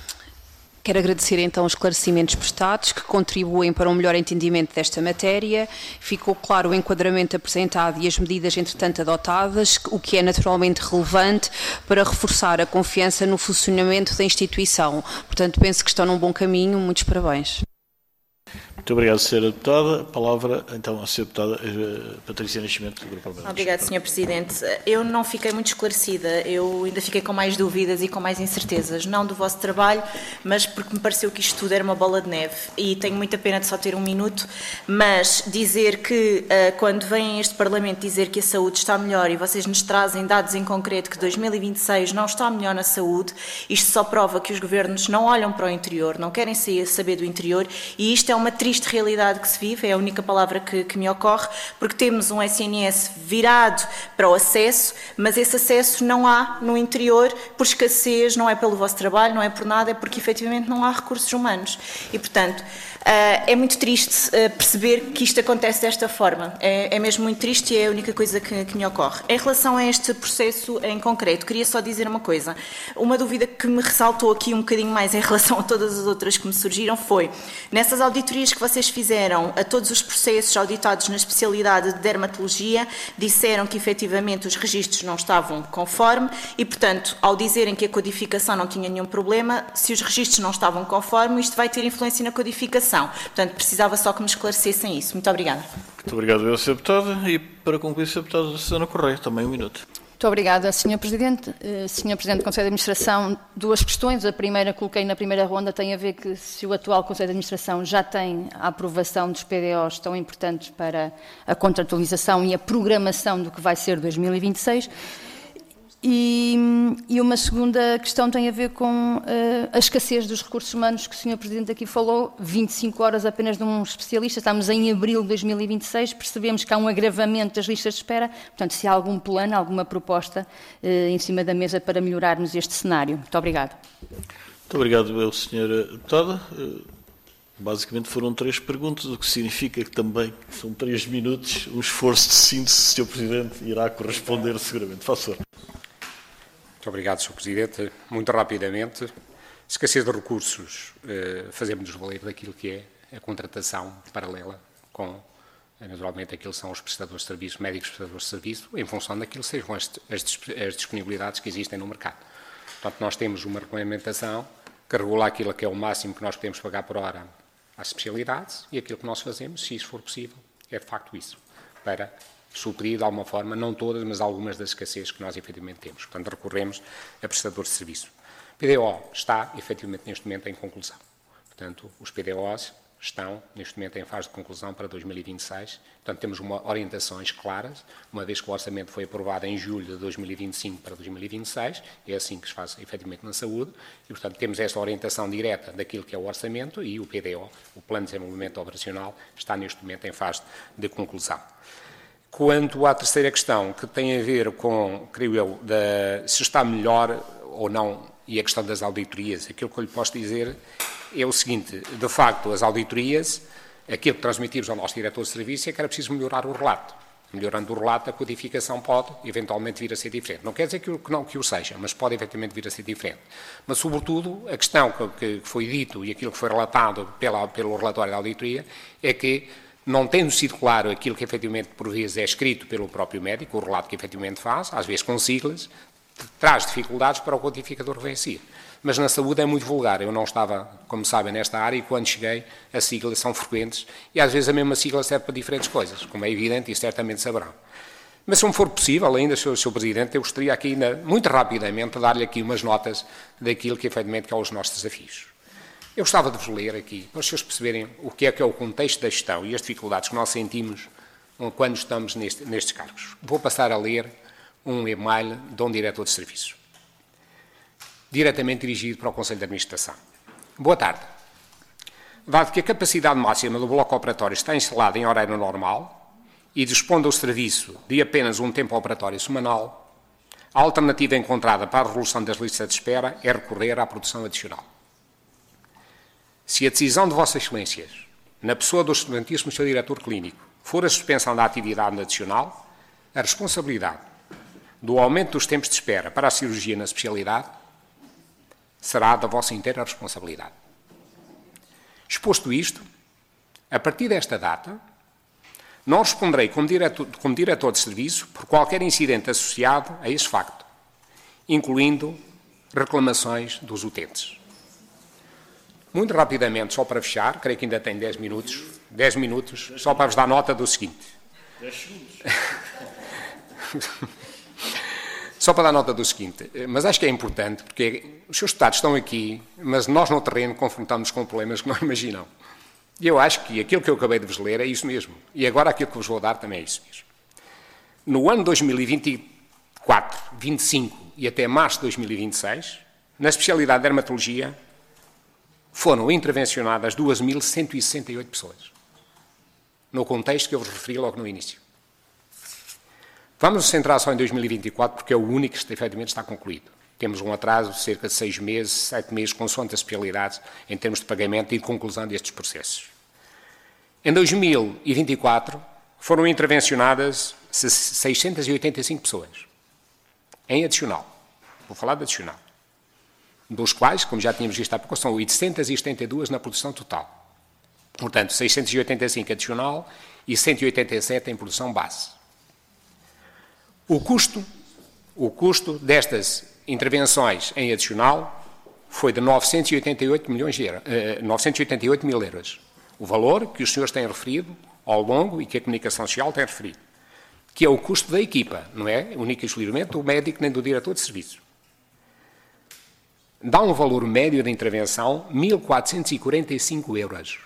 Quero agradecer então os esclarecimentos prestados que contribuem para um melhor entendimento desta matéria. Ficou claro o enquadramento apresentado e as medidas, entretanto, adotadas, o que é naturalmente relevante para reforçar a confiança no funcionamento da instituição. Portanto, penso que estão num bom caminho. Muitos parabéns. Muito obrigado, senhora Deputada. A palavra, então, à senhora Deputada Patrícia Nascimento, do Grupo Parlamentar. Obrigada, senhor Presidente. Eu não fiquei muito esclarecida, eu ainda fiquei com mais dúvidas e com mais incertezas, não do vosso trabalho, mas porque me pareceu que isto tudo era uma bola de neve e tenho muita pena de só ter um minuto, mas dizer que, quando vem este Parlamento dizer que a saúde está melhor e vocês nos trazem dados em concreto que dois mil e vinte e seis não está melhor na saúde, isto só prova que os governos não olham para o interior, não querem saber do interior, e isto é uma triste realidade que se vive, é a única palavra que, que me ocorre, porque temos um S N S virado para o acesso, mas esse acesso não há no interior por escassez, não é pelo vosso trabalho, não é por nada, é porque efetivamente não há recursos humanos. E, portanto, é muito triste perceber que isto acontece desta forma. É, é mesmo muito triste e é a única coisa que, que me ocorre. Em relação a este processo em concreto, queria só dizer uma coisa. Uma dúvida que me ressaltou aqui um bocadinho mais em relação a todas as outras que me surgiram foi, nessas auditorias que vocês fizeram a todos os processos auditados na especialidade de dermatologia, disseram que efetivamente os registros não estavam conforme e, portanto, ao dizerem que a codificação não tinha nenhum problema, se os registros não estavam conforme, isto vai ter influência na codificação. Portanto, precisava só que me esclarecessem isso. Muito obrigada. Muito obrigado, eu, senhora Deputada. E, para concluir, senhora Deputada Susana Correia, também um minuto. Muito obrigada, senhor Presidente. Uh, senhor Presidente do Conselho de Administração, duas questões. A primeira, coloquei na primeira ronda, tem a ver que se o atual Conselho de Administração já tem a aprovação dos P D Os tão importantes para a contratualização e a programação do que vai ser dois mil e vinte e seis. E, e uma segunda questão tem a ver com uh, a escassez dos recursos humanos que o senhor Presidente aqui falou, vinte e cinco horas apenas de um especialista, estamos em abril de dois mil e vinte e seis, percebemos que há um agravamento das listas de espera, portanto, se há algum plano, alguma proposta uh, em cima da mesa para melhorarmos este cenário. Muito obrigada. Muito obrigado, eu, senhora Deputada. Basicamente foram três perguntas, o que significa que também são três minutos, um esforço de síntese, senhor Presidente, irá corresponder seguramente. Faça favor. Muito obrigado, senhor Presidente. Muito rapidamente, escassez de recursos, eh, fazemos-nos valer daquilo que é a contratação paralela com, naturalmente, aquilo que são os prestadores de serviço, médicos prestadores de serviço, em função daquilo que sejam as, as, as disponibilidades que existem no mercado. Portanto, nós temos uma regulamentação que regula aquilo que é o máximo que nós podemos pagar por hora às especialidades e aquilo que nós fazemos, se isso for possível, é de facto isso, para suprir de alguma forma, não todas, mas algumas das escassez que nós efetivamente temos. Portanto, recorremos a prestadores de serviço. O P D O está efetivamente neste momento em conclusão. Portanto, os P D Os estão neste momento em fase de conclusão para dois mil e vinte e seis. Portanto, temos uma, orientações claras, uma vez que o orçamento foi aprovado em julho de dois mil e vinte e cinco para dois mil e vinte e seis, é assim que se faz efetivamente na saúde, e portanto temos esta orientação direta daquilo que é o orçamento e o P D O, o Plano de Desenvolvimento Operacional, está neste momento em fase de conclusão. Quanto à terceira questão, que tem a ver com, creio eu, da, se está melhor ou não, e a questão das auditorias, aquilo que eu lhe posso dizer é o seguinte, de facto, as auditorias, aquilo que transmitimos ao nosso diretor de serviço é que era preciso melhorar o relato. Melhorando o relato, a codificação pode, eventualmente, vir a ser diferente. Não quer dizer que, que não que o seja, mas pode, eventualmente, vir a ser diferente. Mas, sobretudo, a questão que, que foi dito e aquilo que foi relatado pela, pelo relatório da auditoria é que, não tendo sido claro aquilo que, efetivamente, por vezes é escrito pelo próprio médico, o relato que, efetivamente, faz, às vezes com siglas, traz dificuldades para o codificador que vem a seguir. Mas na saúde é muito vulgar. Eu não estava, como sabem, nesta área e quando cheguei as siglas são frequentes e às vezes a mesma sigla serve para diferentes coisas, como é evidente e certamente saberão. Mas se me for possível, ainda, senhor Presidente, eu gostaria aqui, ainda, muito rapidamente, de dar-lhe aqui umas notas daquilo que, efetivamente, que são os nossos desafios. Eu gostava de vos ler aqui, para os senhores perceberem o que é que é o contexto da gestão e as dificuldades que nós sentimos quando estamos neste, nestes cargos. Vou passar a ler um e-mail de um diretor de serviços, diretamente dirigido para o Conselho de Administração. Boa tarde. Dado que a capacidade máxima do bloco operatório está instalada em horário normal e dispondo ao serviço de apenas um tempo operatório semanal, a alternativa encontrada para a resolução das listas de espera é recorrer à produção adicional. Se a decisão de Vossas Excelências, na pessoa do Excelentíssimo Senhor Diretor Clínico, for a suspensão da atividade adicional, a responsabilidade do aumento dos tempos de espera para a cirurgia na especialidade será da vossa inteira responsabilidade. Exposto isto, a partir desta data, não responderei como diretor, como diretor de serviço por qualquer incidente associado a esse facto, incluindo reclamações dos utentes. Muito rapidamente, só para fechar, creio que ainda tem dez minutos, dez minutos, só para vos dar nota do seguinte. dez segundos. Só para dar nota do seguinte, mas acho que é importante, porque os seus deputados estão aqui, mas nós no terreno confrontamos com problemas que não imaginam. E eu acho que aquilo que eu acabei de vos ler é isso mesmo. E agora aquilo que vos vou dar também é isso mesmo. No ano dois mil e vinte e quatro, vinte e cinco e até março de dois mil e vinte e seis, na especialidade de dermatologia, foram intervencionadas duas mil cento e sessenta e oito pessoas. No contexto que eu vos referi logo no início. Vamos nos centrar só em dois mil e vinte e quatro, porque é o único que efetivamente está concluído. Temos um atraso de cerca de seis meses, sete meses, consoante as especialidades, em termos de pagamento e de conclusão destes processos. Em dois mil e vinte e quatro, foram intervencionadas seiscentas e oitenta e cinco pessoas, em adicional. Vou falar de adicional. Dos quais, como já tínhamos visto há pouco, são oitocentas e setenta e duas na produção total. Portanto, seiscentas e oitenta e cinco adicional e cento e oitenta e sete em produção base. O custo, o custo destas intervenções em adicional foi de novecentos e oitenta e oito milhões de euros, eh, novecentos e oitenta e oito mil euros. O valor que os senhores têm referido ao longo e que a comunicação social tem referido, que é o custo da equipa, não é único e exclusivamente do médico nem do diretor de serviço. Dá um valor médio de intervenção mil quatrocentos e quarenta e cinco euros.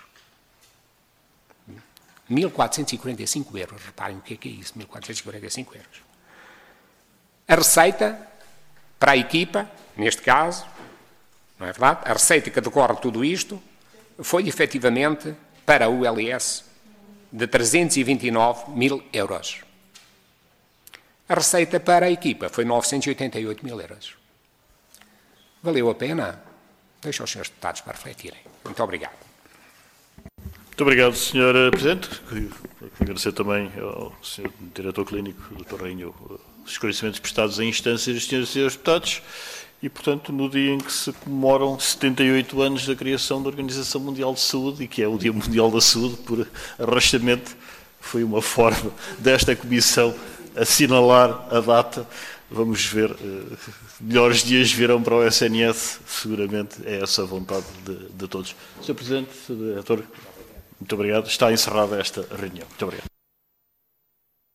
mil quatrocentos e quarenta e cinco euros. Reparem o que é que é isso, mil quatrocentos e quarenta e cinco euros. A receita para a equipa, neste caso, não é verdade? A receita que decorre de tudo isto foi efetivamente para o U L S de trezentos e vinte e nove mil euros. A receita para a equipa foi novecentos e oitenta e oito mil euros. Valeu a pena? Deixo aos senhores deputados para refletirem. Muito obrigado. Muito obrigado, senhor Presidente. Queria agradecer também ao senhor Diretor Clínico, doutor Rainho, os esclarecimentos prestados em instância dos senhores e senhores deputados e, portanto, no dia em que se comemoram setenta e oito anos da criação da Organização Mundial de Saúde, e que é o Dia Mundial da Saúde, por arrastamento, foi uma forma desta Comissão assinalar a data. Vamos ver, melhores dias virão para o S N S, seguramente é essa a vontade de, de todos. senhor Presidente, senhor Diretor, muito obrigado. Está encerrada esta reunião. Muito obrigado.